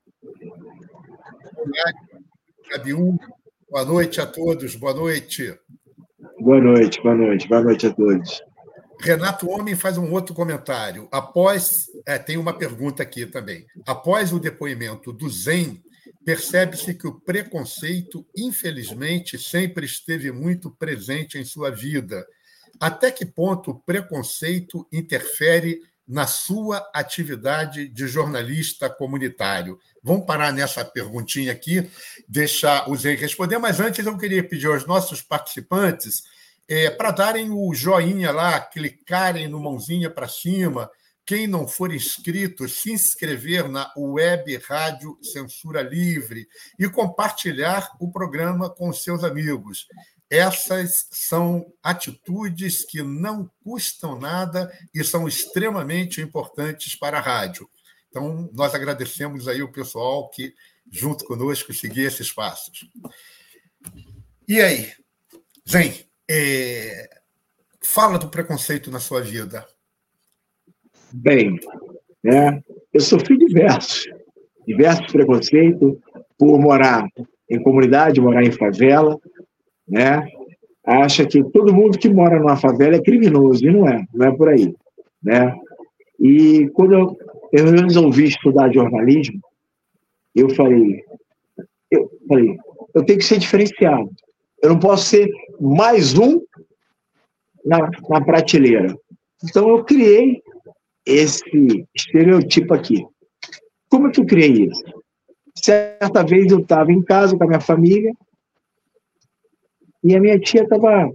Gabiú, boa noite a todos, boa noite. Boa noite, boa noite, boa noite a todos. Renato Homem faz um outro comentário. Após, é, tem uma pergunta aqui também. Após o depoimento do Zen, percebe-se que o preconceito, infelizmente, sempre esteve muito presente em sua vida. Até que ponto o preconceito interfere na sua atividade de jornalista comunitário? Vamos parar nessa perguntinha aqui, deixar o Zen responder, mas antes eu queria pedir aos nossos participantes É, para darem o joinha lá, clicarem no mãozinha para cima. Quem não for inscrito, se inscrever na Web Rádio Censura Livre e compartilhar o programa com seus amigos. Essas são atitudes que não custam nada e são extremamente importantes para a rádio. Então, nós agradecemos aí o pessoal que, junto conosco, seguir esses passos. E aí, Zen? É, fala do preconceito na sua vida. Bem, né, eu sofri diversos, diversos preconceitos por morar em comunidade, morar em favela, né? Acha que todo mundo que mora numa favela é criminoso, e não é, não é por aí, né? E quando eu, eu resolvi estudar jornalismo, eu falei, eu falei, eu tenho que ser diferenciado. Eu não posso ser mais um na, na prateleira. Então, eu criei esse estereotipo aqui. Como é que eu criei isso? Certa vez eu estava em casa com a minha família e a minha tia estava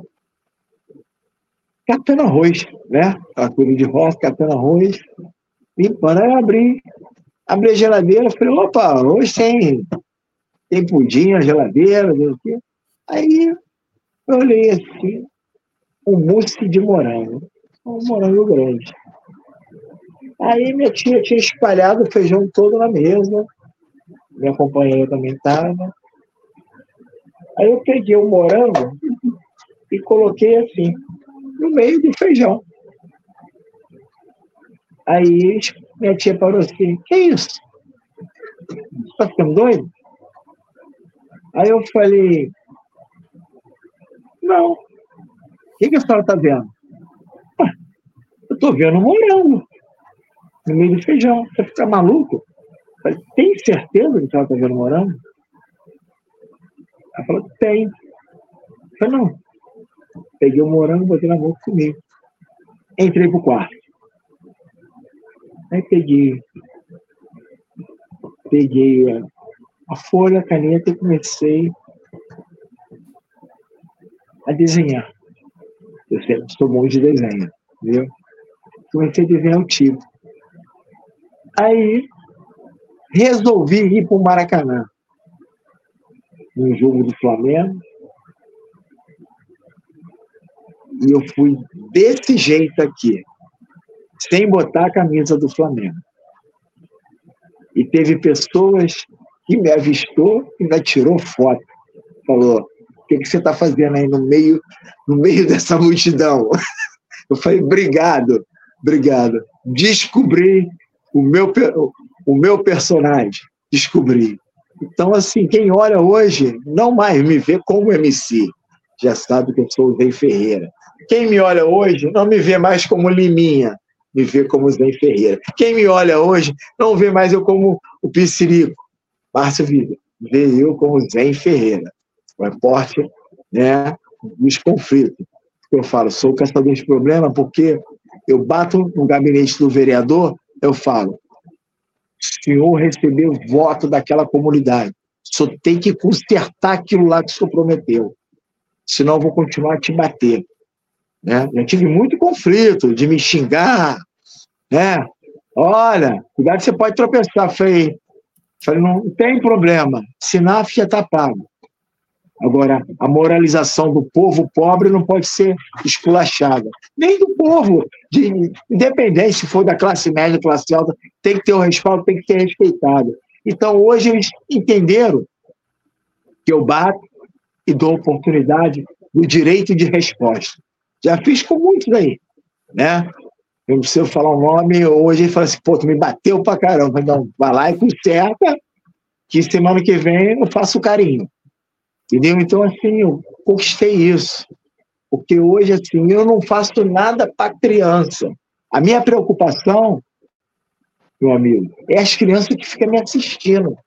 catando arroz, né? Aquela coisa de roça, catando arroz, limpando. Aí eu abri, abri a geladeira, falei, opa, hoje tem, tem pudim na geladeira, não sei o quê. Aí eu olhei assim, um mousse de morango, um morango grande. Aí minha tia tinha espalhado o feijão todo na mesa, minha companheira também estava. Aí eu peguei o morango e coloquei assim, no meio do feijão. Aí minha tia parou assim, que isso? Você está ficando doido? Aí eu falei, não. O que, que a senhora está vendo? Ah, eu estou vendo um morango no meio do feijão. Você fica maluco? Eu falei, tem certeza que a senhora está vendo morango? Ela falou, tem. Eu falei, não. Peguei o morango, botei na boca e comi. Entrei para o quarto. Aí peguei, peguei a, a folha, a caneta e comecei desenhar. Eu sempre sou bom de desenho, entendeu? Comecei a desenhar o tipo. Aí, resolvi ir para o Maracanã, no jogo do Flamengo, e eu fui desse jeito aqui, sem botar a camisa do Flamengo. E teve pessoas que me avistou e ainda tirou foto. Falou, o que, que você está fazendo aí no meio, no meio dessa multidão? Eu falei, obrigado, obrigado. Descobri o meu, o meu personagem, descobri. Então, assim, quem olha hoje não mais me vê como M C, já sabe que eu sou o Zé Ferreira. Quem me olha hoje não me vê mais como Liminha, me vê como Zé Ferreira. Quem me olha hoje não vê mais eu como o Piscirico, Márcio Vida, vê eu como Zé Ferreira. O repórter, né, dos conflitos. Eu falo, sou o caçador de problema porque eu bato no gabinete do vereador, eu falo, o senhor recebeu voto daquela comunidade, só tem que consertar aquilo lá que o senhor prometeu, senão eu vou continuar a te bater. Né? Eu tive muito conflito de me xingar, né? Olha, cuidado que você pode tropeçar. Falei, falei não tem problema, Sinaf já está pago. Agora, a moralização do povo pobre não pode ser esculachada. Nem do povo, de, independente se for da classe média, classe alta, tem que ter o respaldo, tem que ser respeitado. Então, hoje eles entenderam que eu bato e dou oportunidade do direito de resposta. Já fiz com muitos aí, né? Eu não preciso falar o nome, hoje ele fala assim, pô, tu me bateu pra caramba. Não, vai lá e conserta, que semana que vem eu faço carinho. Entendeu? Então, assim, eu conquistei isso. Porque hoje, assim, eu não faço nada para criança. A minha preocupação, meu amigo, é as crianças que ficam me assistindo.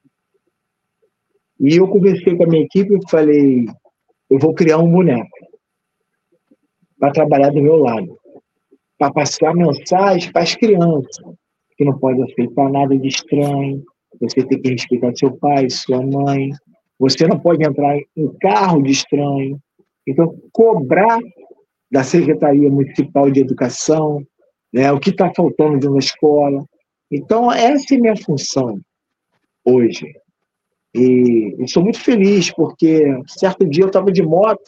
E eu conversei com a minha equipe e falei, eu vou criar um boneco para trabalhar do meu lado, para passar mensagem para as crianças, que não pode aceitar nada de estranho, você tem que respeitar seu pai, sua mãe, você não pode entrar em carro de estranho. Então, cobrar da Secretaria Municipal de Educação, né, o que está faltando dentro da escola. Então, essa é a minha função hoje. E eu sou muito feliz, porque certo dia eu estava de moto,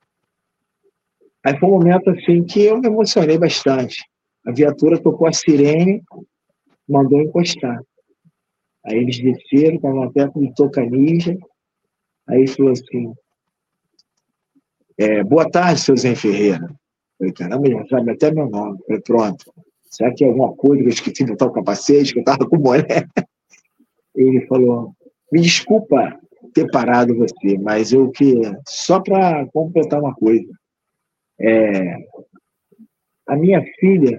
aí foi um momento assim que eu me emocionei bastante. A viatura tocou a sirene, mandou encostar. Aí eles desceram, estavam perto de Tocanija. Aí ele falou assim, é, boa tarde, seu Zé Ferreira. Eu falei, caramba, já sabe até meu nome. Eu falei, pronto. Será que é alguma coisa que eu esqueci de botar o capacete, que eu estava com o boné? Ele falou, me desculpa ter parado você, mas eu que... Só para completar uma coisa. É, a minha filha,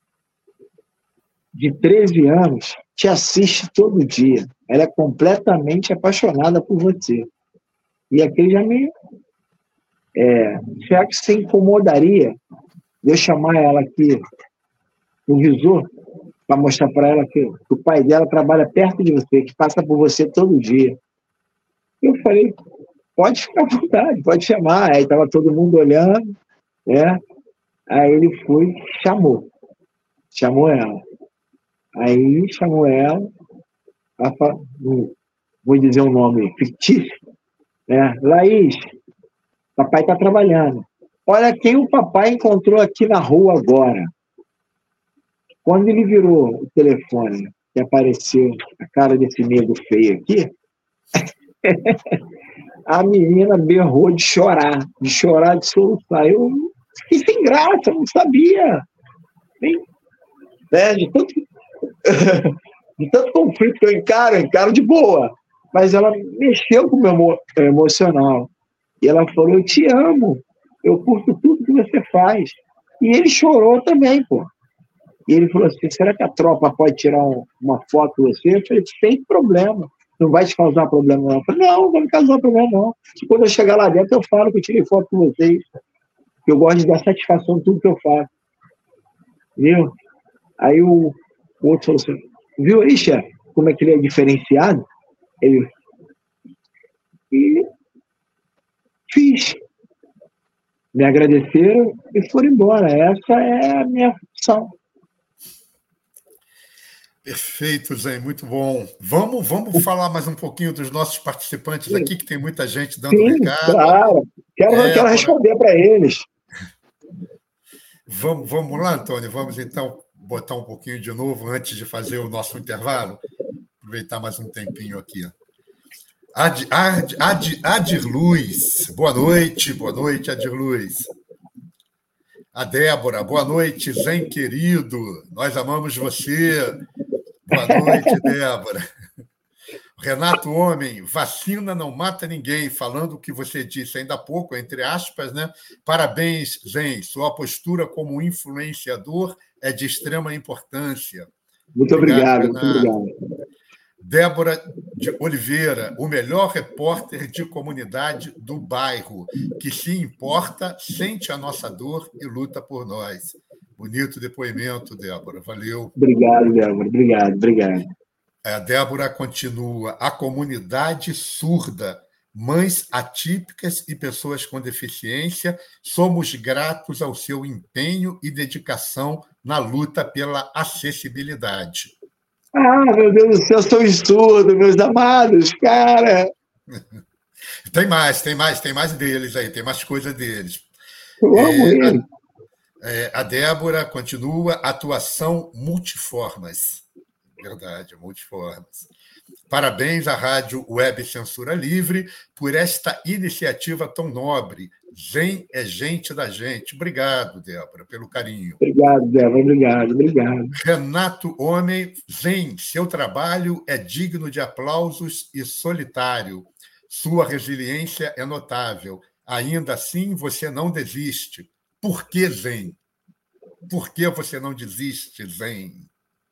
de treze anos, te assiste todo dia. Ela é completamente apaixonada por você. E aqui já me... É, será que você incomodaria de eu chamar ela aqui no visor para mostrar para ela que, que o pai dela trabalha perto de você, que passa por você todo dia? Eu falei, pode ficar à vontade, pode chamar. Aí estava todo mundo olhando, né? Aí ele foi, chamou. Chamou ela. Aí chamou ela, ela falou, vou dizer um nome fictício, né? Laís, papai está trabalhando. Olha quem o papai encontrou aqui na rua agora. Quando ele virou o telefone e apareceu a cara desse nego feio aqui, a menina berrou de chorar, de chorar, de soluçar. Eu fiquei sem graça, não sabia. Nem, né, de, tanto, de tanto conflito que eu encaro, eu encaro de boa. Mas ela mexeu com o meu emocional. E ela falou, eu te amo, eu curto tudo que você faz. E ele chorou também, pô. E ele falou assim, será que a tropa pode tirar um, uma foto com você? Eu falei, sem problema, não vai te causar problema não. Eu falei, não, não vai me causar problema não. E quando eu chegar lá dentro, eu falo que eu tirei foto com vocês. Eu gosto de dar satisfação em tudo que eu faço. Viu? Aí o, o outro falou assim, viu aí, chefe, como é que ele é diferenciado? Ele... E... Fiz. me agradeceram e foram embora. Essa é a minha função. Perfeito, Zé, muito bom. Vamos, vamos falar mais um pouquinho dos nossos participantes aqui, que tem muita gente dando Sim, recado. Claro, quero, é, quero responder para eles. Vamos, vamos lá, Antônio, vamos então botar um pouquinho de novo antes de fazer o nosso intervalo. Aproveitar mais um tempinho aqui. Ad, Ad, Ad, Adir Luz, boa noite, boa noite, Adir Luz. A Débora, boa noite, Zen querido, nós amamos você. Boa noite, Débora. Renato Homem, vacina não mata ninguém, falando o que você disse ainda há pouco, entre aspas, né? Parabéns, Zen, sua postura como influenciador é de extrema importância. Muito obrigado, obrigado muito obrigado. Débora de Oliveira, o melhor repórter de comunidade do bairro, que se importa, sente a nossa dor e luta por nós. Bonito depoimento, Débora. Valeu. Obrigado, Débora. Obrigado, obrigado. A Débora continua. A comunidade surda, mães atípicas e pessoas com deficiência, somos gratos ao seu empenho e dedicação na luta pela acessibilidade. Ah, meu Deus do céu, sou surdo, meus amados, cara. Tem mais, tem mais, tem mais deles aí, tem mais coisa deles. Eu amo é, ele. A, é, a Débora continua, atuação multiformas. Verdade, multiformas. Parabéns à Rádio Web Censura Livre por esta iniciativa tão nobre. Zen é gente da gente. Obrigado, Débora, pelo carinho. Obrigado, Débora. Obrigado, obrigado. Renato Homem, Zen, seu trabalho é digno de aplausos e solitário. Sua resiliência é notável. Ainda assim, você não desiste. Por que, Zen? Por que você não desiste, Zen?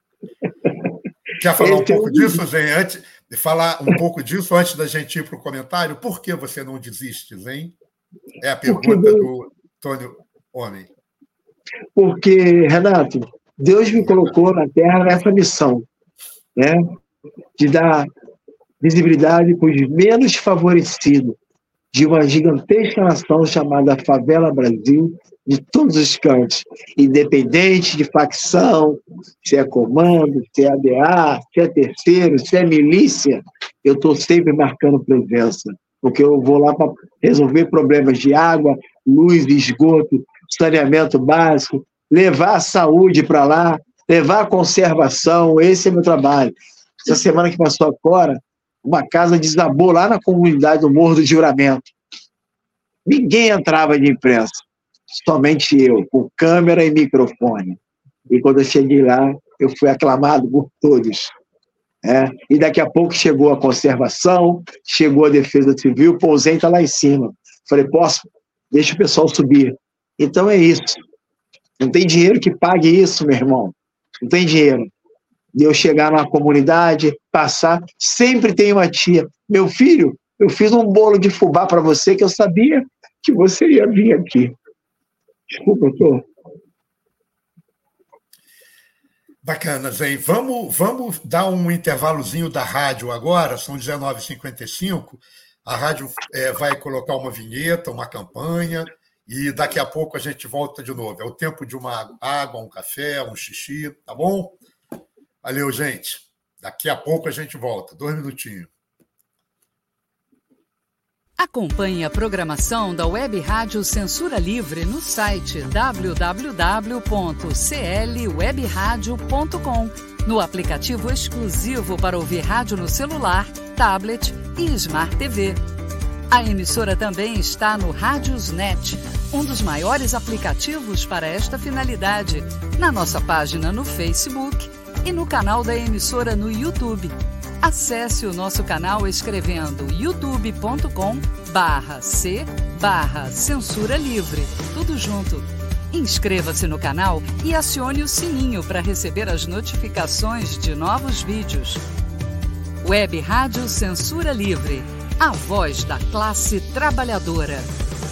Quer falar um pouco disso, Zen? Antes, falar um pouco disso antes da gente ir para o comentário? Por que você não desiste, Zen? É a pergunta do Antônio Homem. Porque, Renato, Deus me colocou na Terra nessa missão, né? De dar visibilidade para os menos favorecidos de uma gigantesca nação chamada Favela Brasil, de todos os cantos, independente de facção, se é comando, se é A D A, se é terceiro, se é milícia, eu estou sempre marcando presença, porque eu vou lá para resolver problemas de água, luz, esgoto, saneamento básico, levar a saúde para lá, levar a conservação, esse é meu trabalho. Essa semana que passou agora, uma casa desabou lá na comunidade do Morro do Juramento. Ninguém entrava de imprensa, somente eu, com câmera e microfone. E quando eu cheguei lá, eu fui aclamado por todos. É, e daqui a pouco chegou a conservação, chegou a defesa civil, pousei está lá em cima. Falei, posso? Deixa o pessoal subir. Então é isso. Não tem dinheiro que pague isso, meu irmão. Não tem dinheiro. De eu chegar numa comunidade, passar, sempre tem uma tia. Meu filho, eu fiz um bolo de fubá para você que eu sabia que você ia vir aqui. Desculpa, doutor. Bacana, Zen. Vamos, vamos dar um intervalozinho da rádio agora, são dezenove e cinquenta e cinco. A rádio é, vai colocar uma vinheta, uma campanha, e daqui a pouco a gente volta de novo. É o tempo de uma água, um café, um xixi, tá bom? Valeu, gente. Daqui a pouco a gente volta. Dois minutinhos. Acompanhe a programação da Web Rádio Censura Livre no site w w w ponto c l web radio ponto com, no aplicativo exclusivo para ouvir rádio no celular, tablet e Smart T V. A emissora também está no Radiosnet, um dos maiores aplicativos para esta finalidade, na nossa página no Facebook e no canal da emissora no YouTube. Acesse o nosso canal escrevendo youtube ponto com barra c barra censura livre, tudo junto. Inscreva-se no canal e acione o sininho para receber as notificações de novos vídeos. Web Rádio Censura Livre, a voz da classe trabalhadora.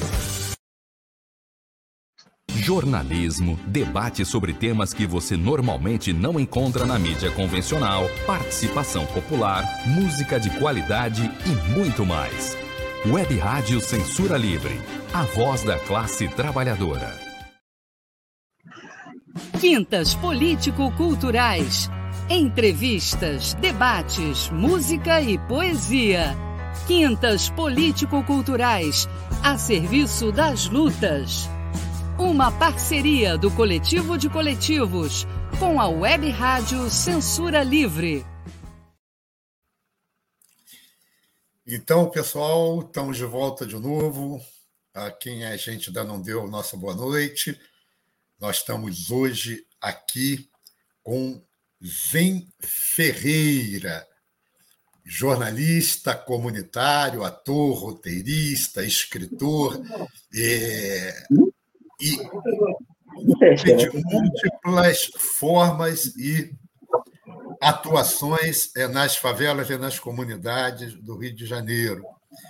Jornalismo, debate sobre temas que você normalmente não encontra na mídia convencional, participação popular, música de qualidade e muito mais. Web Rádio Censura Livre, a voz da classe trabalhadora. Quintas político-culturais. Entrevistas, debates, música e poesia. Quintas político-culturais, a serviço das lutas. Uma parceria do Coletivo de Coletivos com a Web Rádio Censura Livre. Então, pessoal, estamos de volta de novo. A quem a gente ainda não deu nossa boa noite. Nós estamos hoje aqui com Zen Ferreira, jornalista, comunitário, ator, roteirista, escritor, é, e de múltiplas formas e atuações nas favelas e nas comunidades do Rio de Janeiro.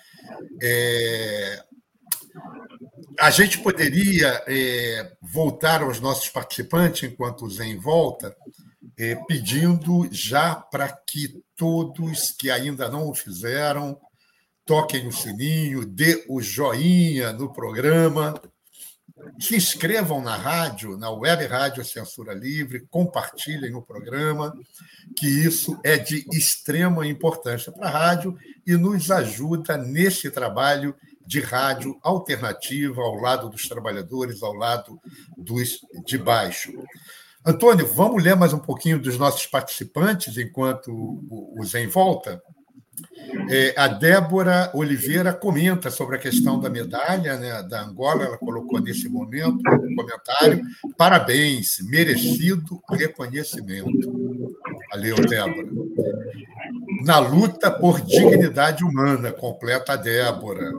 É, a gente poderia é, voltar aos nossos participantes, enquanto o Zen volta, é, pedindo já para que todos que ainda não o fizeram toquem o sininho, dê o joinha no programa, se inscrevam na rádio, na Web Rádio Censura Livre, compartilhem o programa, que isso é de extrema importância para a rádio e nos ajuda nesse trabalho de rádio alternativa ao lado dos trabalhadores, ao lado dos de baixo. Antônio, vamos ler mais um pouquinho dos nossos participantes enquanto o Zen volta? É, a Débora Oliveira comenta sobre a questão da medalha, né, da Angola. Ela colocou nesse momento um comentário. Parabéns, merecido reconhecimento. Valeu, Débora. Na luta por dignidade humana, completa a Débora.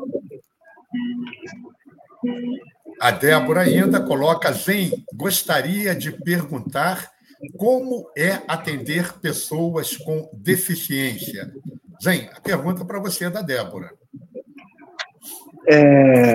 A Débora ainda coloca: Zen, gostaria de perguntar como é atender pessoas com deficiência. Zen, a pergunta para você é da Débora. É,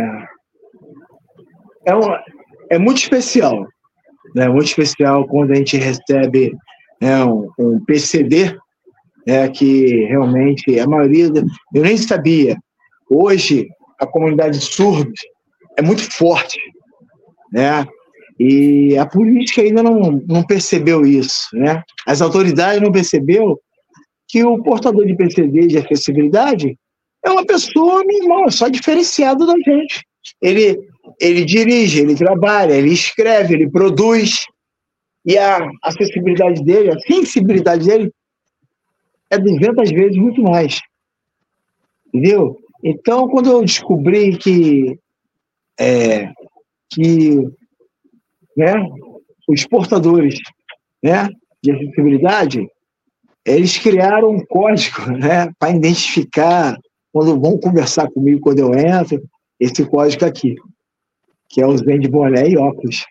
é, uma, é muito especial, né? Muito especial quando a gente recebe, né, um, um P C D, né, que realmente a maioria... Eu nem sabia. Hoje, a comunidade de surdos é muito forte, né? E a política ainda não, não percebeu isso, né? As autoridades não perceberam que o portador de P C D de acessibilidade é uma pessoa normal, só diferenciado da gente. Ele, ele dirige, ele trabalha, ele escreve, ele produz, e a acessibilidade dele, a sensibilidade dele é duzentas vezes muito mais. Entendeu? Então, quando eu descobri que, é, que né, os portadores, né, de acessibilidade, eles criaram um código, né, para identificar, quando vão conversar comigo, quando eu entro, esse código aqui, que é o Zen de boné e óculos.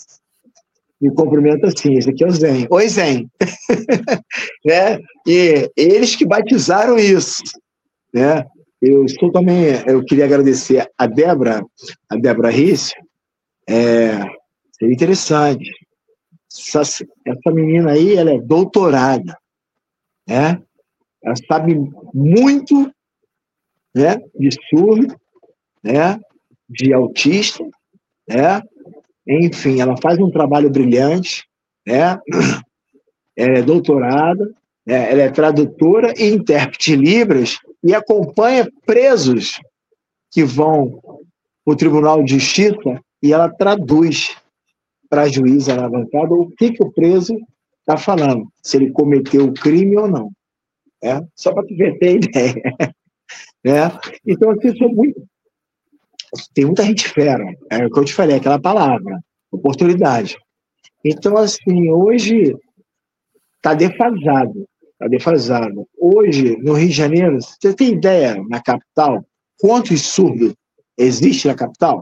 Me cumprimenta assim, esse aqui é o Zen. Oi, Zen. Né? E eles que batizaram isso. Né? Eu estou também, eu queria agradecer a Débora, a Débora Risse. É, seria interessante. Essa, essa menina aí, ela é doutorada. Né? Ela sabe muito, né, de surdo, né, de autista, né? Enfim, ela faz um trabalho brilhante, né? Ela é doutorada, né? Ela é tradutora e intérprete de Libras e acompanha presos que vão para o Tribunal de Justiça e ela traduz para a juíza na bancada o que, que o preso está falando, se ele cometeu o crime ou não. Né? Só para você ter ideia. Né? Então, assim, sou muito... tem muita gente fera. É o que eu te falei, aquela palavra, oportunidade. Então, assim, hoje está defasado. Está defasado. Hoje, no Rio de Janeiro, você tem ideia, na capital, quantos surdos existe na capital?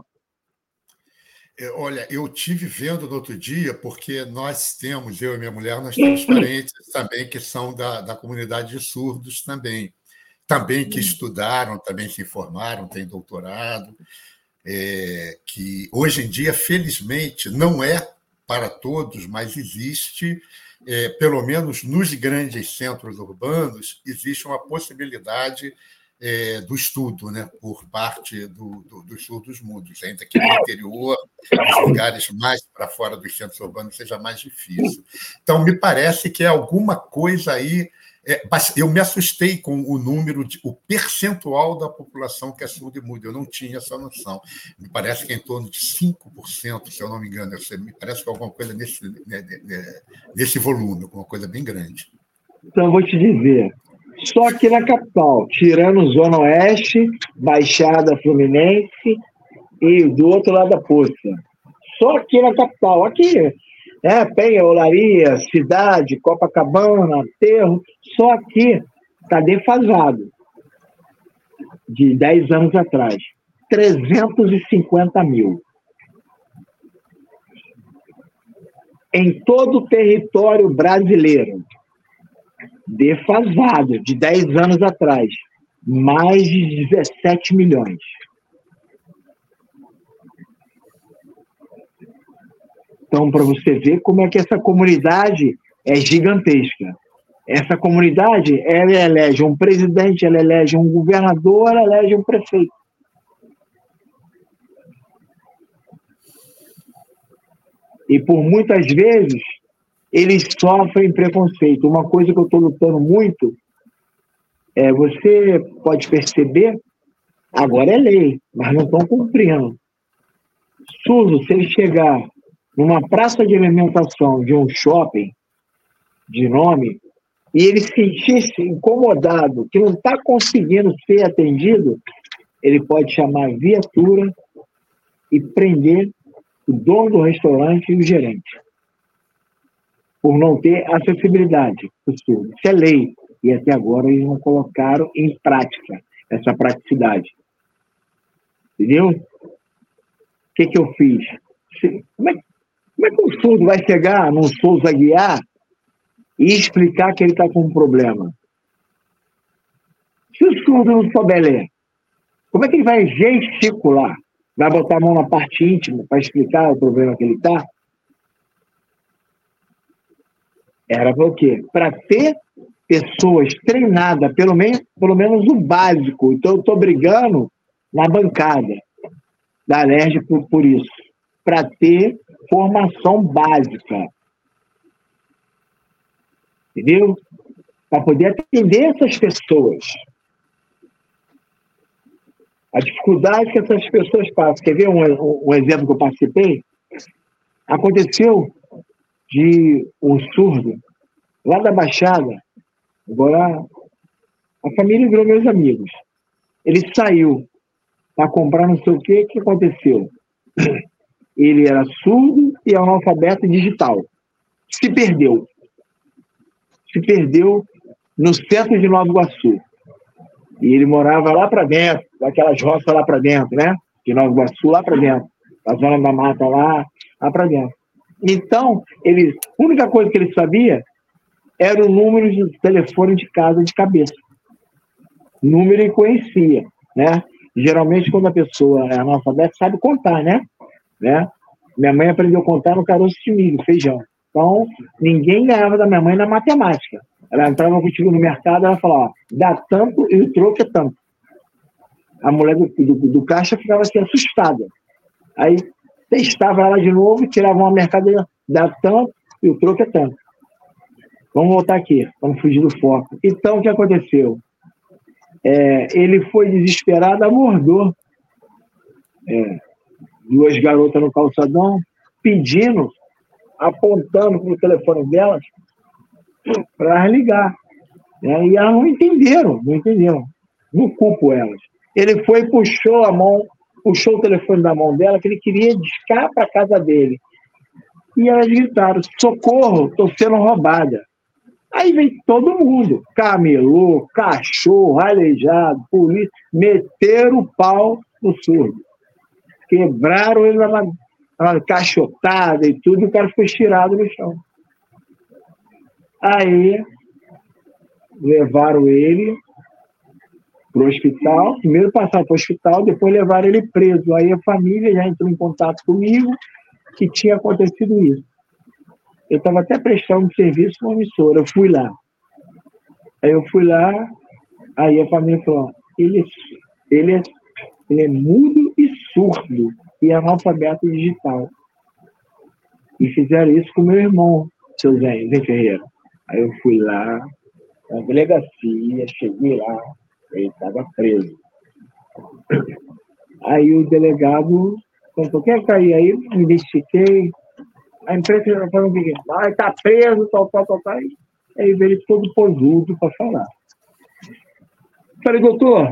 Olha, eu tive vendo no outro dia, porque nós temos, eu e minha mulher, nós temos parentes também que são da, da comunidade de surdos também, também que estudaram, também se formaram, têm doutorado, é, que hoje em dia, felizmente, não é para todos, mas existe, é, pelo menos nos grandes centros urbanos, existe uma possibilidade é, do estudo, né, por parte do, do, do estudo dos mudos, ainda que no interior, nos lugares mais para fora dos centros urbanos, seja mais difícil. Então, me parece que é alguma coisa aí. É, eu me assustei com o número, de, o percentual da população que é surda e muda. Eu não tinha essa noção. Me parece que é em torno de cinco por cento, se eu não me engano. Me parece que é alguma coisa nesse, nesse volume, alguma coisa bem grande. Então, eu vou te dizer, só aqui na capital, tirando Zona Oeste, Baixada Fluminense e do outro lado da Poça. Só aqui na capital, aqui, é, Penha, Olaria, Cidade, Copacabana, Aterro, só aqui está defasado de dez anos atrás. trezentos e cinquenta mil. Em todo o território brasileiro, defasado de dez anos atrás, mais de dezessete milhões. Então, para você ver como é que essa comunidade é gigantesca. Essa comunidade, ela elege um presidente, ela elege um governador, ela elege um prefeito. E por muitas vezes, eles sofrem preconceito. Uma coisa que eu estou lutando muito, é, você pode perceber, agora é lei, mas não estão cumprindo. Surdo, se ele chegar numa praça de alimentação de um shopping de nome, e ele se sentir incomodado, que não está conseguindo ser atendido, ele pode chamar a viatura e prender o dono do restaurante e o gerente, por não ter acessibilidade para o surdo. Isso é lei. E até agora eles não colocaram em prática essa praticidade. Entendeu? O que, que eu fiz? Como é, como é que o surdo vai chegar num Souza Aguiar e explicar que ele está com um problema? Se o surdo não souber ler, como é que ele vai gesticular? Vai botar a mão na parte íntima para explicar o problema que ele está? Era para o quê? Para ter pessoas treinadas, pelo menos, pelo menos o básico. Então, eu estou brigando na bancada da Alerj por, por isso. Para ter formação básica. Entendeu? Para poder atender essas pessoas. A dificuldade que essas pessoas passam. Quer ver um, um, um exemplo que eu participei? Aconteceu de um surdo, lá da Baixada, agora a família virou meus amigos. Ele saiu para comprar não sei o que, o que aconteceu? Ele era surdo e analfabeto digital. Se perdeu. Se perdeu no centro de Nova Iguaçu. E ele morava lá para dentro, daquelas roças lá para dentro, né? De Nova Iguaçu, lá para dentro. A zona da mata lá, lá para dentro. Então, ele, a única coisa que ele sabia era o número de telefone de casa de cabeça. Número ele conhecia, né? Geralmente, quando a pessoa é analfabeta, sabe contar, né? né? Minha mãe aprendeu a contar no caroço de milho, feijão. Então, ninguém ganhava da minha mãe na matemática. Ela entrava contigo no mercado, ela falava, ó, dá tanto e o troco é tanto. A mulher do, do, do caixa ficava assim, assustada. Aí, testava ela de novo, tirava uma mercadoria, dá tanto e o troco é tanto. Vamos voltar aqui, vamos fugir do foco. Então, o que aconteceu? É, ele foi desesperado, abordou é, duas garotas no calçadão, pedindo, apontando para o telefone delas para ligar. É, e elas não entenderam, não entenderam. Não culpo elas. Ele foi e puxou a mão, puxou o telefone da mão dela, que ele queria discar para a casa dele. E elas gritaram, socorro, estou sendo roubada. Aí veio todo mundo, camelô, cachorro, aleijado, polícia, meteram o pau no surdo. Quebraram ele na, na cachotada e tudo, e o cara ficou estirado no chão. Aí levaram ele para o hospital, primeiro passaram para o hospital, depois levaram ele preso. Aí a família já entrou em contato comigo que tinha acontecido isso. Eu estava até prestando serviço numa emissora, eu fui lá. Aí eu fui lá, aí a família falou, ele, ele, é, ele é mudo e surdo e analfabeto digital. E fizeram isso com meu irmão, seu Zé, Zé Ferreira. Aí eu fui lá, na delegacia, cheguei lá, ele estava preso. Aí o delegado contou, quer cair aí? Eu identifiquei. A empresa falou o seguinte, ah, ele está preso, tal, tal, tal, tal. Aí veio ele todo posudo para falar. Falei, doutor,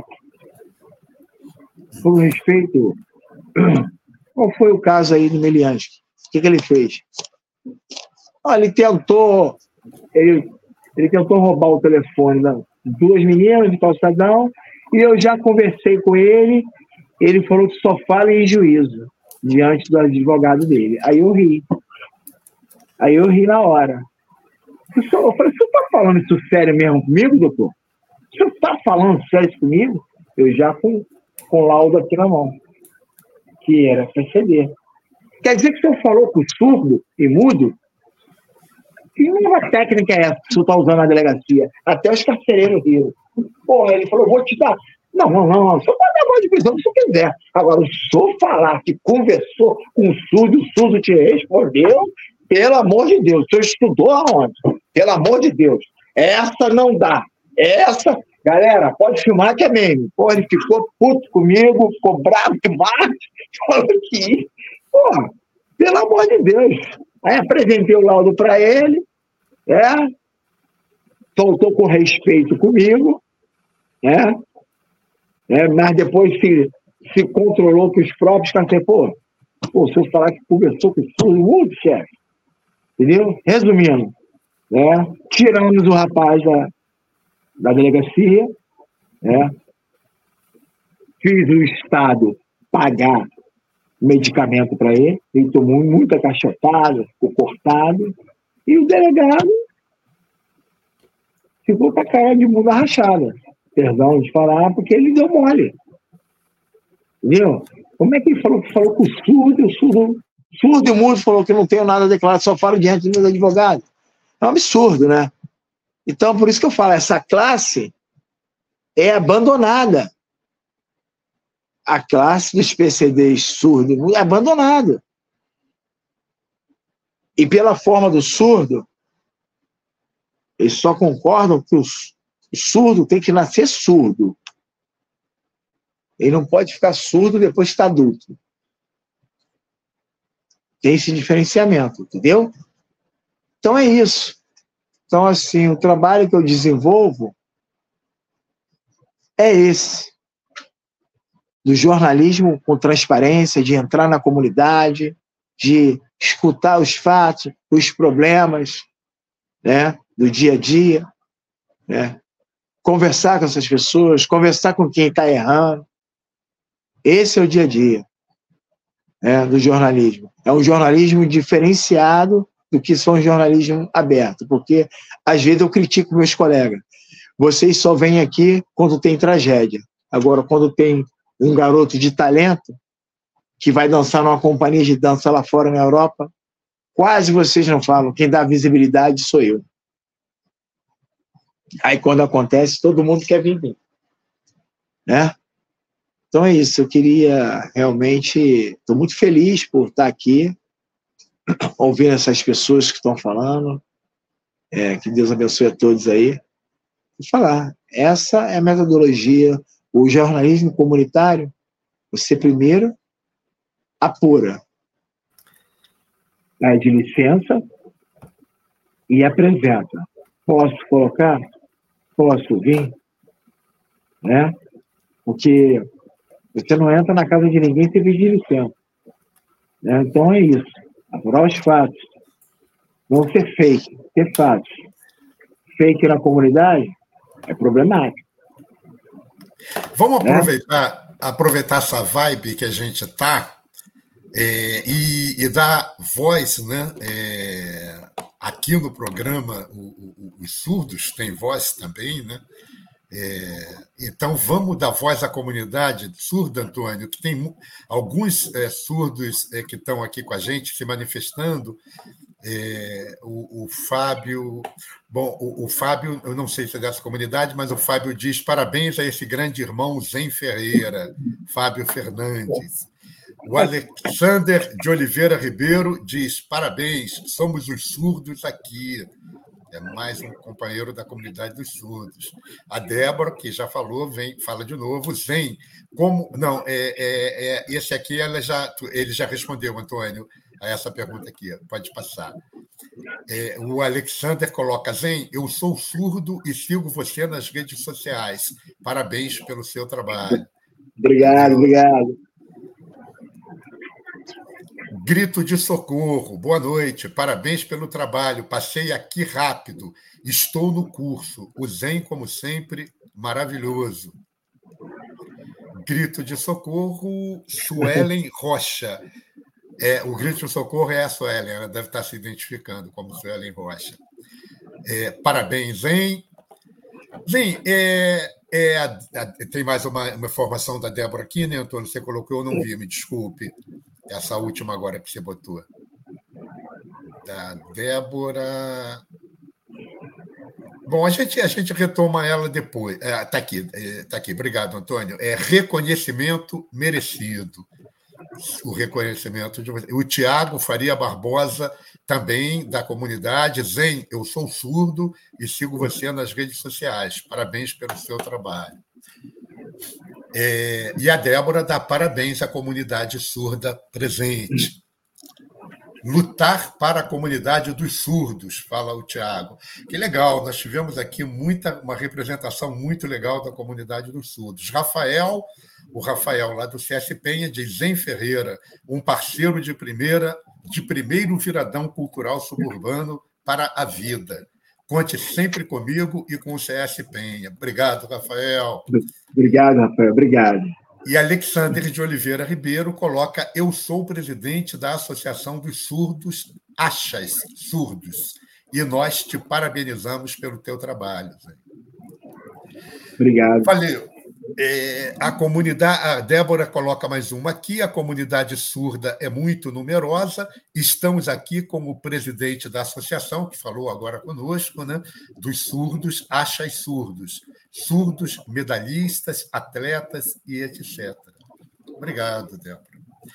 por respeito, qual foi o caso aí do Meliansky? O que, que ele fez? Ah, ele tentou, ele, ele tentou roubar o telefone das duas meninas de calçadão e eu já conversei com ele, ele falou que só fala em juízo diante do advogado dele. Aí eu ri. Aí eu ri na hora. Eu falei, você está falando isso sério mesmo comigo, doutor? Você está falando sério isso comigo? Eu já com, com o laudo aqui na mão, que era P C D. Quer dizer que o senhor falou com surdo e mudo? Que nova técnica é essa que o senhor está usando na delegacia? Até os carcereiros riram. Pô, ele falou, vou te dar. Não, não, não, não. O senhor pode dar voz de prisão se o senhor quiser. Agora, o senhor falar que conversou com o surdo, o surdo te respondeu, pelo amor de Deus. O senhor estudou aonde? Pelo amor de Deus. Essa não dá. Essa, galera, pode filmar que é meme. Pô, ele ficou puto comigo, ficou bravo demais. Falou que, pô, pelo amor de Deus. Aí apresentei o laudo para ele, é, soltou com respeito comigo, é, é, mas depois se, se controlou que os próprios carteiros, pô, pô, se eu falar que conversou com o surdo, muito chefe. Entendeu? Resumindo, né, tiramos o rapaz da, da delegacia, né, fiz o Estado pagar medicamento para ele, ele tomou muita cachotada, ficou cortado, e o delegado ficou com a cara de bunda rachada. Perdão de falar, porque ele deu mole. Entendeu? Como é que ele falou que falou com o surdo, o surdo, surdo e mudo falou que não tenho nada a declarar, só falo diante dos meus advogados? É um absurdo, né? Então, por isso que eu falo, essa classe é abandonada. A classe dos P C Ds surdo e mudo é abandonada. E pela forma do surdo, eles só concordam que o surdo tem que nascer surdo. Ele não pode ficar surdo depois que está adulto. Tem esse diferenciamento, entendeu? Então é isso. Então, assim, o trabalho que eu desenvolvo é esse. Do jornalismo com transparência, de entrar na comunidade, de escutar os fatos, os problemas, né, do dia a dia, né, conversar com essas pessoas, conversar com quem está errando. Esse é o dia a dia, né, do jornalismo. É um jornalismo diferenciado do que só um jornalismo aberto, porque às vezes eu critico meus colegas. Vocês só vêm aqui quando tem tragédia. Agora, quando tem um garoto de talento que vai dançar numa companhia de dança lá fora na Europa, quase vocês não falam. Quem dá visibilidade sou eu. Aí, quando acontece, todo mundo quer vir, né? Então é isso. Eu queria realmente... Estou muito feliz por estar aqui, ouvindo essas pessoas que estão falando. É, que Deus abençoe a todos aí. Vou falar. Essa é a metodologia. O jornalismo comunitário, você primeiro apura, pede licença e apresenta. Posso colocar? Posso vir? Né? Porque você não entra na casa de ninguém sem pedir licença. Né? Então é isso. Apurar os fatos. Não ser fake, ter fatos. Fake na comunidade é problemático. Vamos aproveitar, é. aproveitar essa vibe que a gente está é, e, e dar voz, né? É, aqui no programa, o, o, os surdos têm voz também, né? É, então, vamos dar voz à comunidade surda, Antônio, que tem alguns é, surdos é, que estão aqui com a gente se manifestando. É, o, o Fábio... Bom, o, o Fábio, eu não sei se é dessa comunidade, mas o Fábio diz parabéns a esse grande irmão Zen Ferreira, Fábio Fernandes. O Alexander de Oliveira Ribeiro diz parabéns, somos os surdos aqui. É mais um companheiro da comunidade dos surdos. A Débora, que já falou, vem, fala de novo. Zen, como... Não, é, é, é, esse aqui ela já, ele já respondeu, Antônio, a essa pergunta aqui. Pode passar. É, o Alexander coloca, Zen, eu sou surdo e sigo você nas redes sociais. Parabéns pelo seu trabalho. Obrigado, eu... obrigado. Grito de socorro, boa noite, parabéns pelo trabalho, passei aqui rápido, estou no curso, o Zen, como sempre, maravilhoso. Grito de socorro, Suelen Rocha. É, o grito de socorro é a Suelen, ela deve estar se identificando como Suelen Rocha. É, parabéns, Zen. Zen, é, é, a, a, tem mais uma, uma informação da Débora aqui, né, Antônio? Você colocou, eu não vi, me desculpe. Essa última agora que você botou. Da Débora... Bom, a gente, a gente retoma ela depois. Está é, aqui, é, tá aqui. Obrigado, Antônio. É reconhecimento merecido. O reconhecimento de você. O Tiago Faria Barbosa, também da comunidade. Zen, eu sou surdo e sigo você nas redes sociais. Parabéns pelo seu trabalho. É, e a Débora dá parabéns à comunidade surda presente. Lutar para a comunidade dos surdos, fala o Tiago. Que legal, nós tivemos aqui muita, uma representação muito legal da comunidade dos surdos. Rafael, o Rafael lá do C S Penha, de Zen Ferreira, um parceiro de primeira, de primeiro viradão cultural suburbano para a vida. Conte sempre comigo e com o C S Penha. Obrigado, Rafael. Obrigado, Rafael. Obrigado. E Alexander de Oliveira Ribeiro coloca: eu sou o presidente da Associação dos Surdos, Achas Surdos, e nós te parabenizamos pelo teu trabalho. Obrigado. Valeu. É, a comunidade, a Débora coloca mais uma aqui, a comunidade surda é muito numerosa, estamos aqui como o presidente da associação, que falou agora conosco, né, dos surdos, Achas Surdos, surdos, medalhistas, atletas e etcétera. Obrigado, Débora.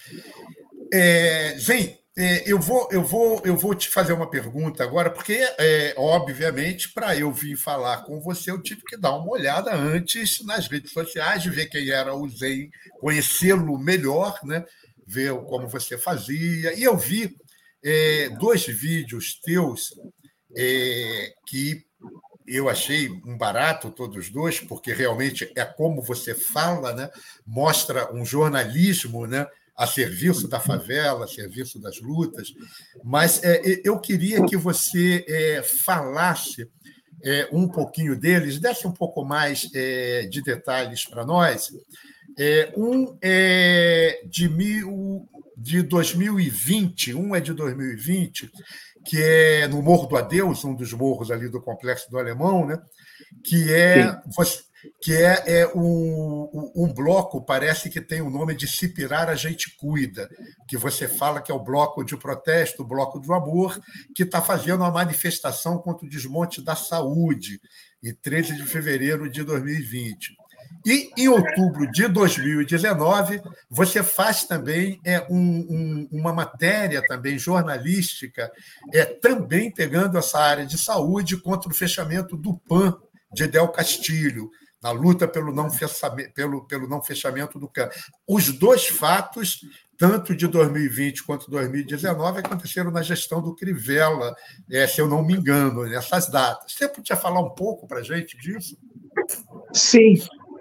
É, Zen, é, eu, vou, eu, vou, eu vou te fazer uma pergunta agora, porque, é, obviamente, para eu vir falar com você, eu tive que dar uma olhada antes nas redes sociais, ver quem era o Zen, conhecê-lo melhor, né? Ver como você fazia. E eu vi é, dois vídeos teus é, que eu achei um barato, todos os dois, porque realmente é como você fala, né? Mostra um jornalismo, né, a serviço da favela, a serviço das lutas. Mas é, eu queria que você é, falasse é, um pouquinho deles, desse um pouco mais é, de detalhes para nós. É, um é de, mil, de dois mil e vinte, um é de dois mil e vinte, que é no Morro do Adeus, um dos morros ali do Complexo do Alemão, né? Que é... Você, que é, é um, um bloco, parece que tem o nome de Se Pirar, a Gente Cuida, que você fala que é o bloco de protesto, o bloco do amor, que está fazendo uma manifestação contra o desmonte da saúde, em treze de fevereiro de dois mil e vinte. E, em outubro de dois mil e dezenove, você faz também é, um, um, uma matéria também jornalística, é, também pegando essa área de saúde contra o fechamento do P A N de Del Castilho, na luta pelo não, fechamento, pelo, pelo não fechamento do C A N. Os dois fatos, tanto de dois mil e vinte quanto dois mil e dezenove, aconteceram na gestão do Crivella, é, se eu não me engano, nessas datas. Você podia falar um pouco para a gente disso? Sim.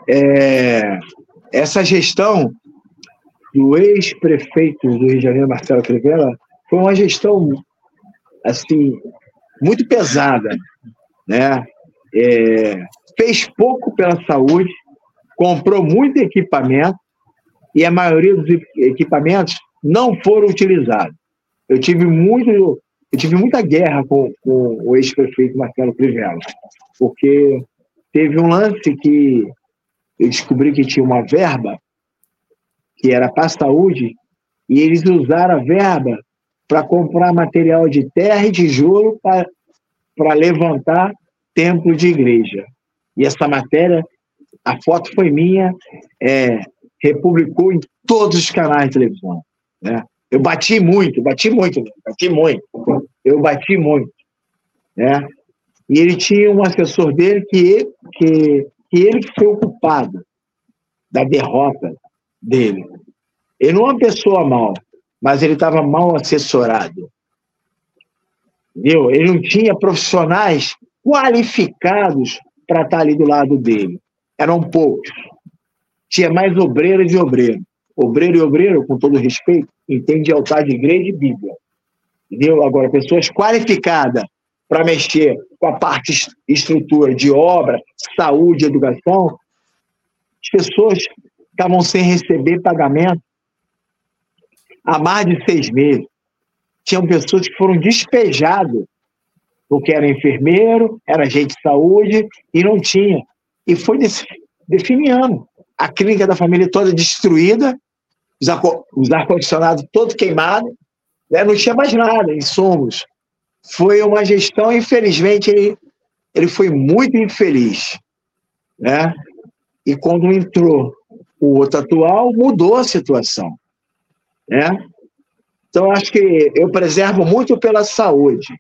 É, essa gestão do ex-prefeito do Rio de Janeiro, Marcelo Crivella, foi uma gestão assim, muito pesada, né? É, fez pouco pela saúde, comprou muito equipamento e a maioria dos equipamentos não foram utilizados. Eu tive, muito, eu tive muita guerra com, com o ex-prefeito Marcelo Crivella, porque teve um lance que eu descobri que tinha uma verba que era para a saúde e eles usaram a verba para comprar material de terra e tijolo para levantar templo de igreja. E essa matéria, a foto foi minha, é, republicou em todos os canais de televisão, né? Eu bati muito, bati muito, bati muito. Eu bati muito, né? E ele tinha um assessor dele que, que, que ele foi o culpado da derrota dele. Ele não é uma pessoa mal, mas ele estava mal assessorado. Entendeu? Ele não tinha profissionais qualificados para estar ali do lado dele. Eram poucos. Tinha mais obreiros e obreiro. Obreiro e obreiro, com todo respeito, entende altar de igreja e Bíblia. Entendeu? Agora, pessoas qualificadas para mexer com a parte estrutura de obra, saúde, educação, as pessoas estavam sem receber pagamento há mais de seis meses. Tinham pessoas que foram despejadas, porque era enfermeiro, era agente de saúde, e não tinha. E foi definindo. A clínica da família toda destruída, os ar-condicionados todos queimados, né? Não tinha mais nada, insumos. Foi uma gestão, infelizmente, ele, ele foi muito infeliz, né? E quando entrou o outro atual, mudou a situação, né? Então, acho que eu preservo muito pela saúde.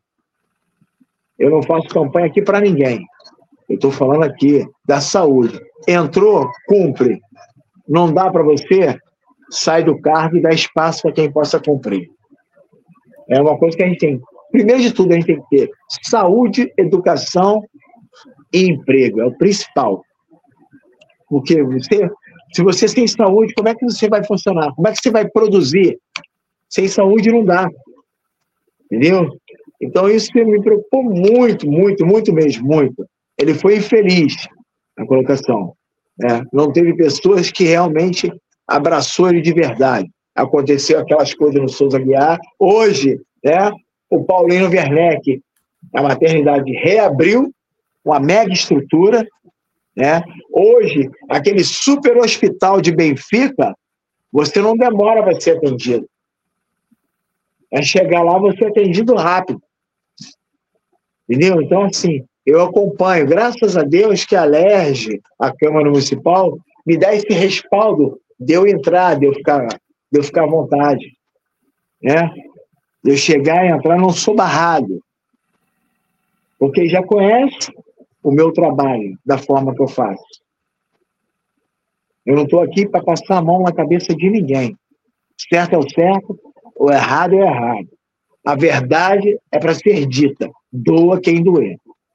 Eu não faço campanha aqui para ninguém. Eu estou falando aqui da saúde. Entrou, cumpre. Não dá para você, sai do cargo e dá espaço para quem possa cumprir. É uma coisa que a gente tem. Primeiro de tudo, a gente tem que ter saúde, educação e emprego. É o principal. Porque você, se você tem saúde, como é que você vai funcionar? Como é que você vai produzir? Sem saúde não dá. Entendeu? Então, isso me preocupou muito, muito, muito mesmo, muito. Ele foi infeliz na colocação, né? Não teve pessoas que realmente abraçou ele de verdade. Aconteceu aquelas coisas no Souza Aguiar. Hoje, né, o Paulino Werneck, a maternidade reabriu uma mega estrutura, né? Hoje, aquele super hospital de Benfica, você não demora para ser atendido. É chegar lá, você é atendido rápido. Entendeu? Então, assim, eu acompanho. Graças a Deus que a Alerj, a Câmara Municipal, me dá esse respaldo de eu entrar, de eu ficar, de eu ficar à vontade. Né? De eu chegar e entrar, não sou barrado. Porque já conhece o meu trabalho, da forma que eu faço. Eu não estou aqui para passar a mão na cabeça de ninguém. Certo é o certo, o errado é o errado. A verdade é para ser dita. Doa quem doer.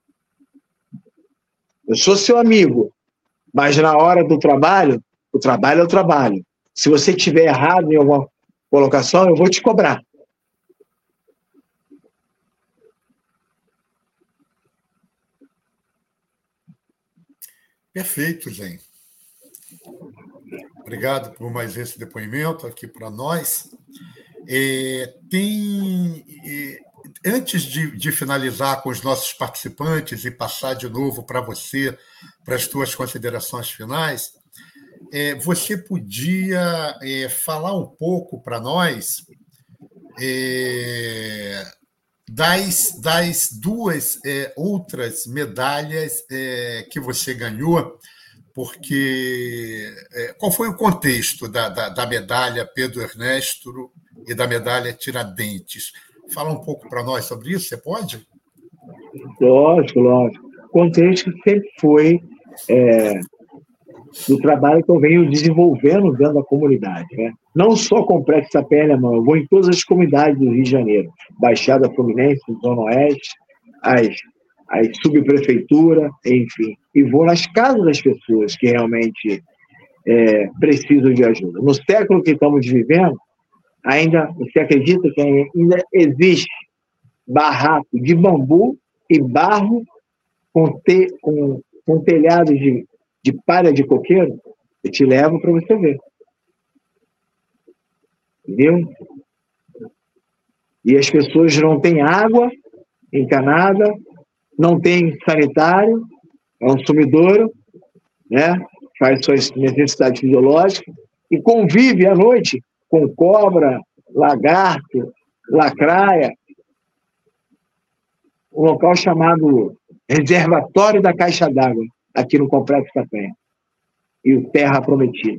Eu sou seu amigo, mas na hora do trabalho, o trabalho é o trabalho. Se você estiver errado em alguma colocação, eu vou te cobrar. Perfeito, gente. Obrigado por mais esse depoimento aqui para nós. É, tem, é, antes de, de finalizar com os nossos participantes e passar de novo para você, para as tuas considerações finais, é, você podia é, falar um pouco para nós é, das, das duas é, outras medalhas é, que você ganhou, porque é, qual foi o contexto da, da, da medalha Pedro Ernesto e da medalha Tiradentes? Fala um pouco para nós sobre isso, você pode? Lógico, lógico. O contexto sempre foi é, do trabalho que eu venho desenvolvendo dentro da comunidade, né? Não só o Complexo Sapé Alemão, eu vou em todas as comunidades do Rio de Janeiro, Baixada Fluminense, Zona Oeste, as, as subprefeituras, enfim, e vou nas casas das pessoas que realmente é, precisam de ajuda. No século que estamos vivendo, ainda, você acredita que ainda existe barraco de bambu e barro com, te, com, com telhado de, de palha de coqueiro? Eu te levo para você ver. Entendeu? E as pessoas não têm água encanada, não tem sanitário, é um sumidouro, né? Faz suas necessidades fisiológicas e convive à noite com cobra, lagarto, Lacraia, um local chamado Reservatório da Caixa d'Água, aqui no Complexo Capenha, e o Terra Prometida.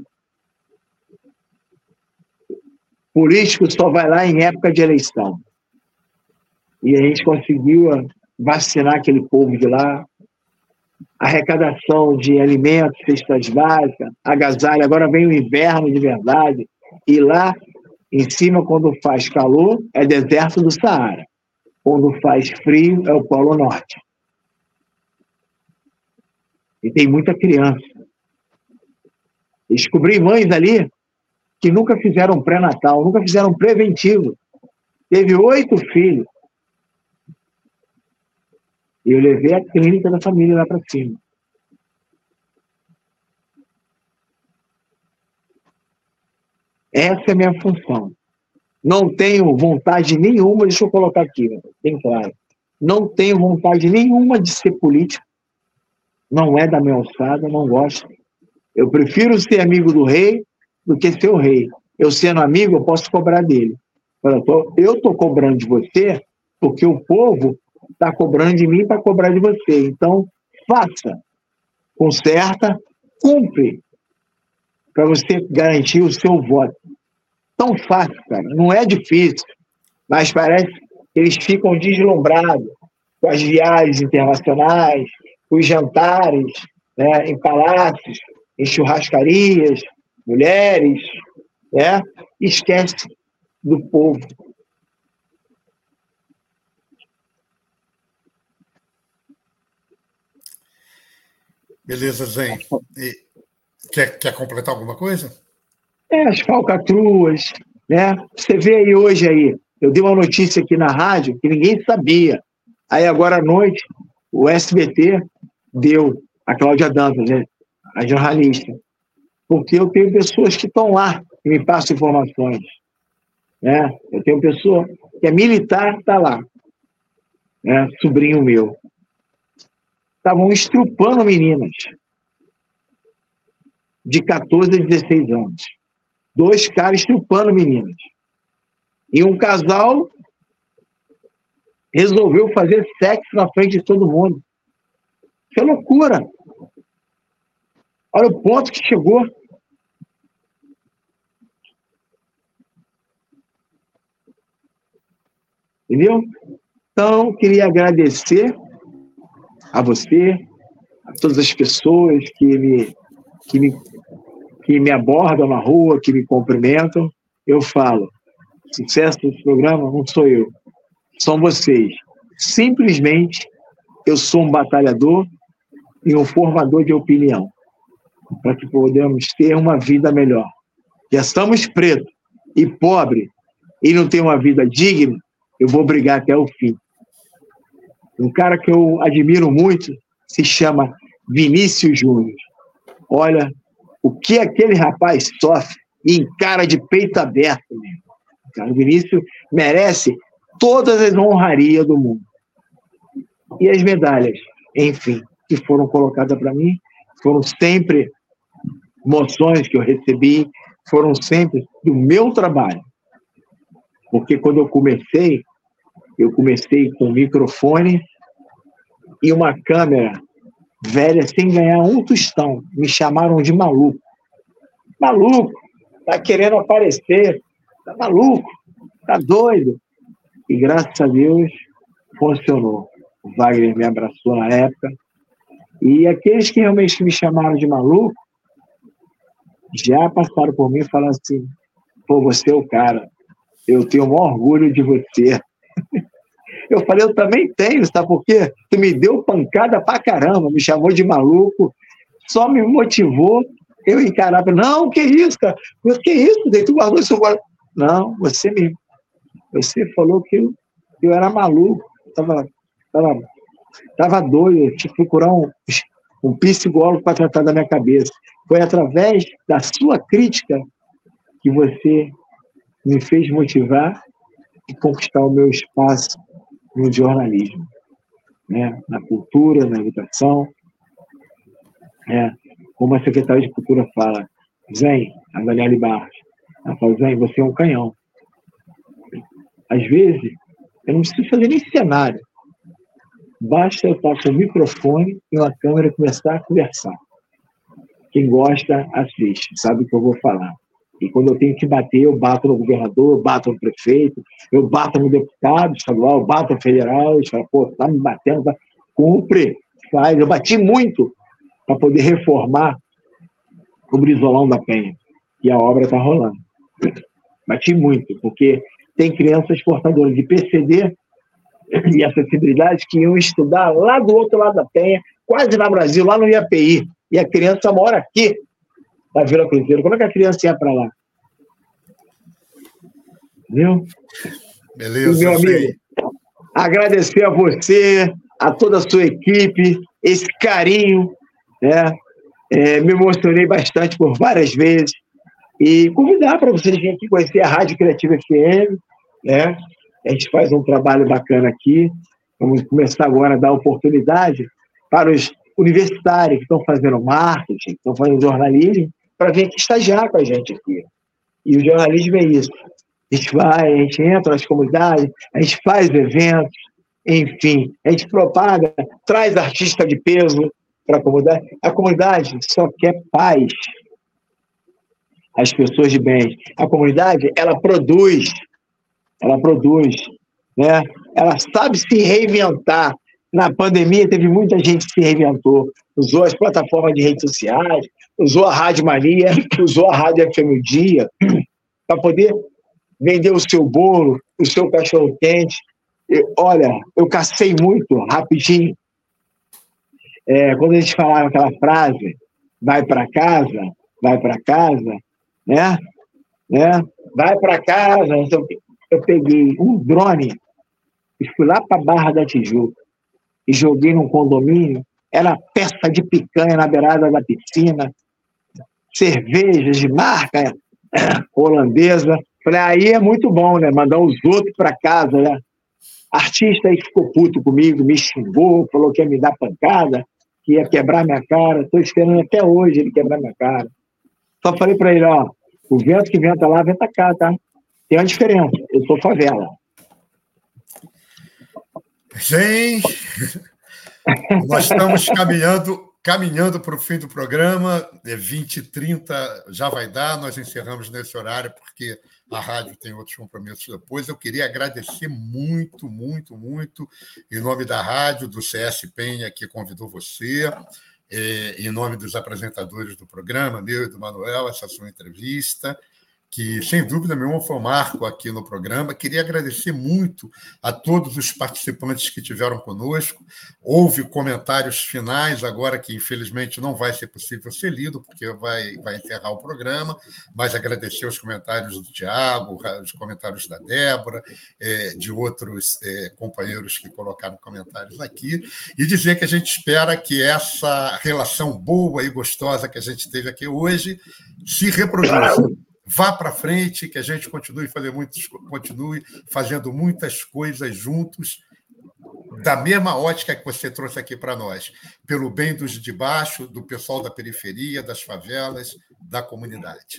Político só vai lá em época de eleição. E a gente conseguiu vacinar aquele povo de lá, arrecadação de alimentos, cestas básicas, agasalho. Agora vem o inverno de verdade, e lá em cima, quando faz calor, é deserto do Saara. Quando faz frio, é o Polo Norte. E tem muita criança. Descobri mães ali que nunca fizeram pré-natal, nunca fizeram preventivo. Teve oito filhos. E eu levei a clínica da família lá para cima. Essa é a minha função. Não tenho vontade nenhuma, deixa eu colocar aqui, bem claro. Não tenho vontade nenhuma de ser político. Não é da minha alçada, não gosto. Eu prefiro ser amigo do rei do que ser o rei. Eu sendo amigo, eu posso cobrar dele. Eu estou cobrando de você porque o povo está cobrando de mim para cobrar de você. Então, faça, conserta, cumpre, para você garantir o seu voto. Tão fácil, cara. Não é difícil, mas parece que eles ficam deslumbrados com as viagens internacionais, com os jantares, né, em palácios, em churrascarias, mulheres, né? Esquece do povo. Beleza, Zen. E quer, quer completar alguma coisa? É, as falcatruas, né? Você vê aí hoje aí, eu dei uma notícia aqui na rádio que ninguém sabia. Aí agora à noite, o S B T deu, a Cláudia Dantas, né? A jornalista. Porque eu tenho pessoas que estão lá e me passam informações. Né? Eu tenho pessoa que é militar, está lá. Né? Sobrinho meu. Estavam estrupando meninas de catorze a dezesseis anos. Dois caras estrupando meninas. E um casal resolveu fazer sexo na frente de todo mundo. Isso é loucura. Olha o ponto que chegou. Entendeu? Então, queria agradecer a você, a todas as pessoas que me, que me, que me abordam na rua, que me cumprimentam. Eu falo, sucesso desse programa não sou eu, são vocês. Simplesmente, eu sou um batalhador e um formador de opinião, para que podemos ter uma vida melhor. Já estamos pretos e pobres e não tem uma vida digna, eu vou brigar até o fim. Um cara que eu admiro muito se chama Vinícius Júnior. Olha o que aquele rapaz sofre e encara de peito aberto. Cara, o Vinícius merece todas as honrarias do mundo. E as medalhas, enfim, que foram colocadas para mim, foram sempre moções que eu recebi, foram sempre do meu trabalho. Porque quando eu comecei, eu comecei com um microfone e uma câmera velha sem ganhar um tostão. Me chamaram de maluco. Maluco, tá querendo aparecer, tá maluco, tá doido. E graças a Deus funcionou. O Wagner me abraçou na época. E aqueles que realmente me chamaram de maluco já passaram por mim e falaram assim: pô, você é o cara. Eu tenho o maior orgulho de você. Eu falei, eu também tenho, sabe por quê? Tu me deu pancada pra caramba, me chamou de maluco, só me motivou eu encarar. Não, que isso, cara? Que isso? Daí tu guardou isso agora. Não, você me... Você falou que eu, eu era maluco, tava, tava, tava doido, eu tinha que procurar um, um psicólogo para tratar da minha cabeça. Foi através da sua crítica que você me fez motivar e conquistar o meu espaço no jornalismo, né? Na cultura, na educação. É, como a secretária de Cultura fala, Zen, a Daniele Barros, ela fala, Zen, você é um canhão. Às vezes, eu não preciso fazer nem cenário. Basta eu estar com o microfone e uma câmera e começar a conversar. Quem gosta, assiste, sabe o que eu vou falar. E quando eu tenho que bater, eu bato no governador, eu bato no prefeito, eu bato no deputado estadual, eu bato no federal, e falo, pô, tá me batendo, tá... cumpre, faz. Eu bati muito para poder reformar o Brizolão da Penha. E a obra está rolando. Bati muito, porque tem crianças portadoras de P C D e acessibilidade que iam estudar lá do outro lado da Penha, quase na Brasil, lá no I A P I. E a criança mora aqui, na Vila Cruzeiro. Como é que a criança ia para lá? Viu? Beleza, e, meu amigo, agradecer a você, a toda a sua equipe, esse carinho, né? É, me emocionei bastante por várias vezes. E convidar para vocês virem aqui conhecer a Rádio Criativa F M, né? A gente faz um trabalho bacana aqui. Vamos começar agora a dar oportunidade para os universitários que estão fazendo marketing, que estão fazendo jornalismo, para vir aqui estagiar com a gente aqui. E o jornalismo é isso. A gente vai, a gente entra nas comunidades, a gente faz eventos, enfim, a gente propaga, traz artista de peso para a comunidade. A comunidade só quer paz. As pessoas de bem. A comunidade, ela produz, ela produz, né? Ela sabe se reinventar. Na pandemia, teve muita gente que se reinventou, usou as plataformas de redes sociais, usou a Rádio Mania, usou a Rádio F M Dia, para poder vender o seu bolo, o seu cachorro-quente. Olha, eu cacei muito, rapidinho. É, quando a gente falava aquela frase, vai para casa, vai para casa, né? né? Vai para casa. Então, eu peguei um drone e fui lá para a Barra da Tijuca e joguei num condomínio. Era peça de picanha na beirada da piscina, cervejas de marca holandesa. Falei, aí é muito bom, né? Mandar os outros para casa, né? Artista aí que ficou puto comigo, me xingou, falou que ia me dar pancada, que ia quebrar minha cara. Estou esperando até hoje ele quebrar minha cara. Só falei para ele, ó, o vento que venta lá, venta cá, tá? Tem uma diferença, eu sou favela. Gente, nós estamos caminhando, caminhando para o fim do programa, é vinte e trinta, já vai dar, nós encerramos nesse horário, porque a rádio tem outros compromissos depois. Eu queria agradecer muito, muito, muito, em nome da rádio, do C S Penha, que convidou você, é, em nome dos apresentadores do programa, meu e do Manuel, essa sua entrevista, que, sem dúvida nenhuma, foi um marco aqui no programa. Queria agradecer muito a todos os participantes que tiveram conosco. Houve comentários finais, agora que, infelizmente, não vai ser possível ser lido, porque vai, vai encerrar o programa, mas agradecer os comentários do Tiago, os comentários da Débora, é, de outros é, companheiros que colocaram comentários aqui, e dizer que a gente espera que essa relação boa e gostosa que a gente teve aqui hoje se reproduza. Vá para frente, que a gente continue, fazer muitos, continue fazendo muitas coisas juntos, da mesma ótica que você trouxe aqui para nós, pelo bem dos de baixo, do pessoal da periferia, das favelas, da comunidade.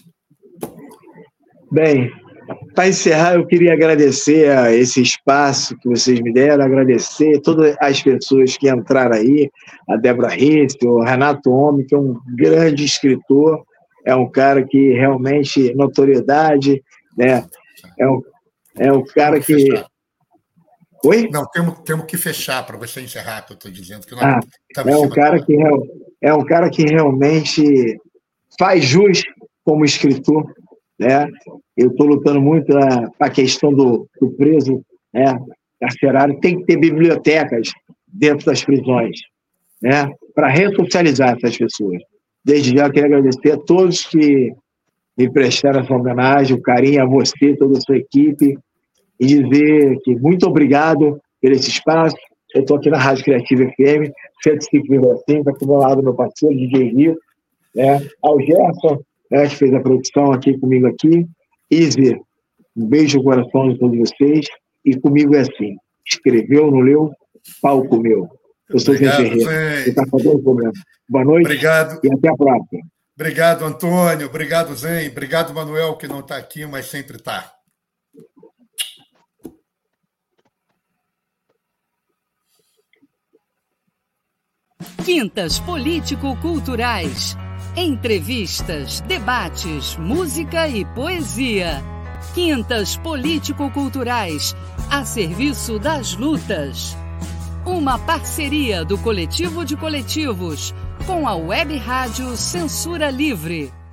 Bem, para encerrar, eu queria agradecer a esse espaço que vocês me deram, agradecer todas as pessoas que entraram aí, a Débora Risse, o Renato Homem, que é um grande escritor, é um cara que realmente, notoriedade, né? É um, é um cara que... Fechar. Oi? Não, temos, temos que fechar para você encerrar, que eu estou dizendo. Que nós ah, é, um cara que, é um cara que realmente faz jus como escritor, né? Eu estou lutando muito para a questão do, do preso, né, carcerário. Tem que ter bibliotecas dentro das prisões, né, para ressocializar essas pessoas. Desde já, eu quero agradecer a todos que me prestaram essa homenagem, o carinho a você, toda a sua equipe, e dizer que muito obrigado por esse espaço. Eu estou aqui na Rádio Criativa F M, cento e cinco vírgula cinco, aqui do lado do meu parceiro, D J Rio, né? Ao Gerson, né, que fez a produção aqui comigo aqui. Izzy, um beijo no coração de todos vocês, e comigo é assim, escreveu, não leu, pau comeu. Eu sou Zé Ferreira, você está fazendo problema. Boa noite. Obrigado. E até a próxima. Obrigado, Antônio. Obrigado, Zen. Obrigado, Manuel, que não está aqui, mas sempre está. Quintas político-culturais. Entrevistas, debates, música e poesia. Quintas político-culturais, a serviço das lutas. Uma parceria do Coletivo de Coletivos com a Web Rádio Censura Livre.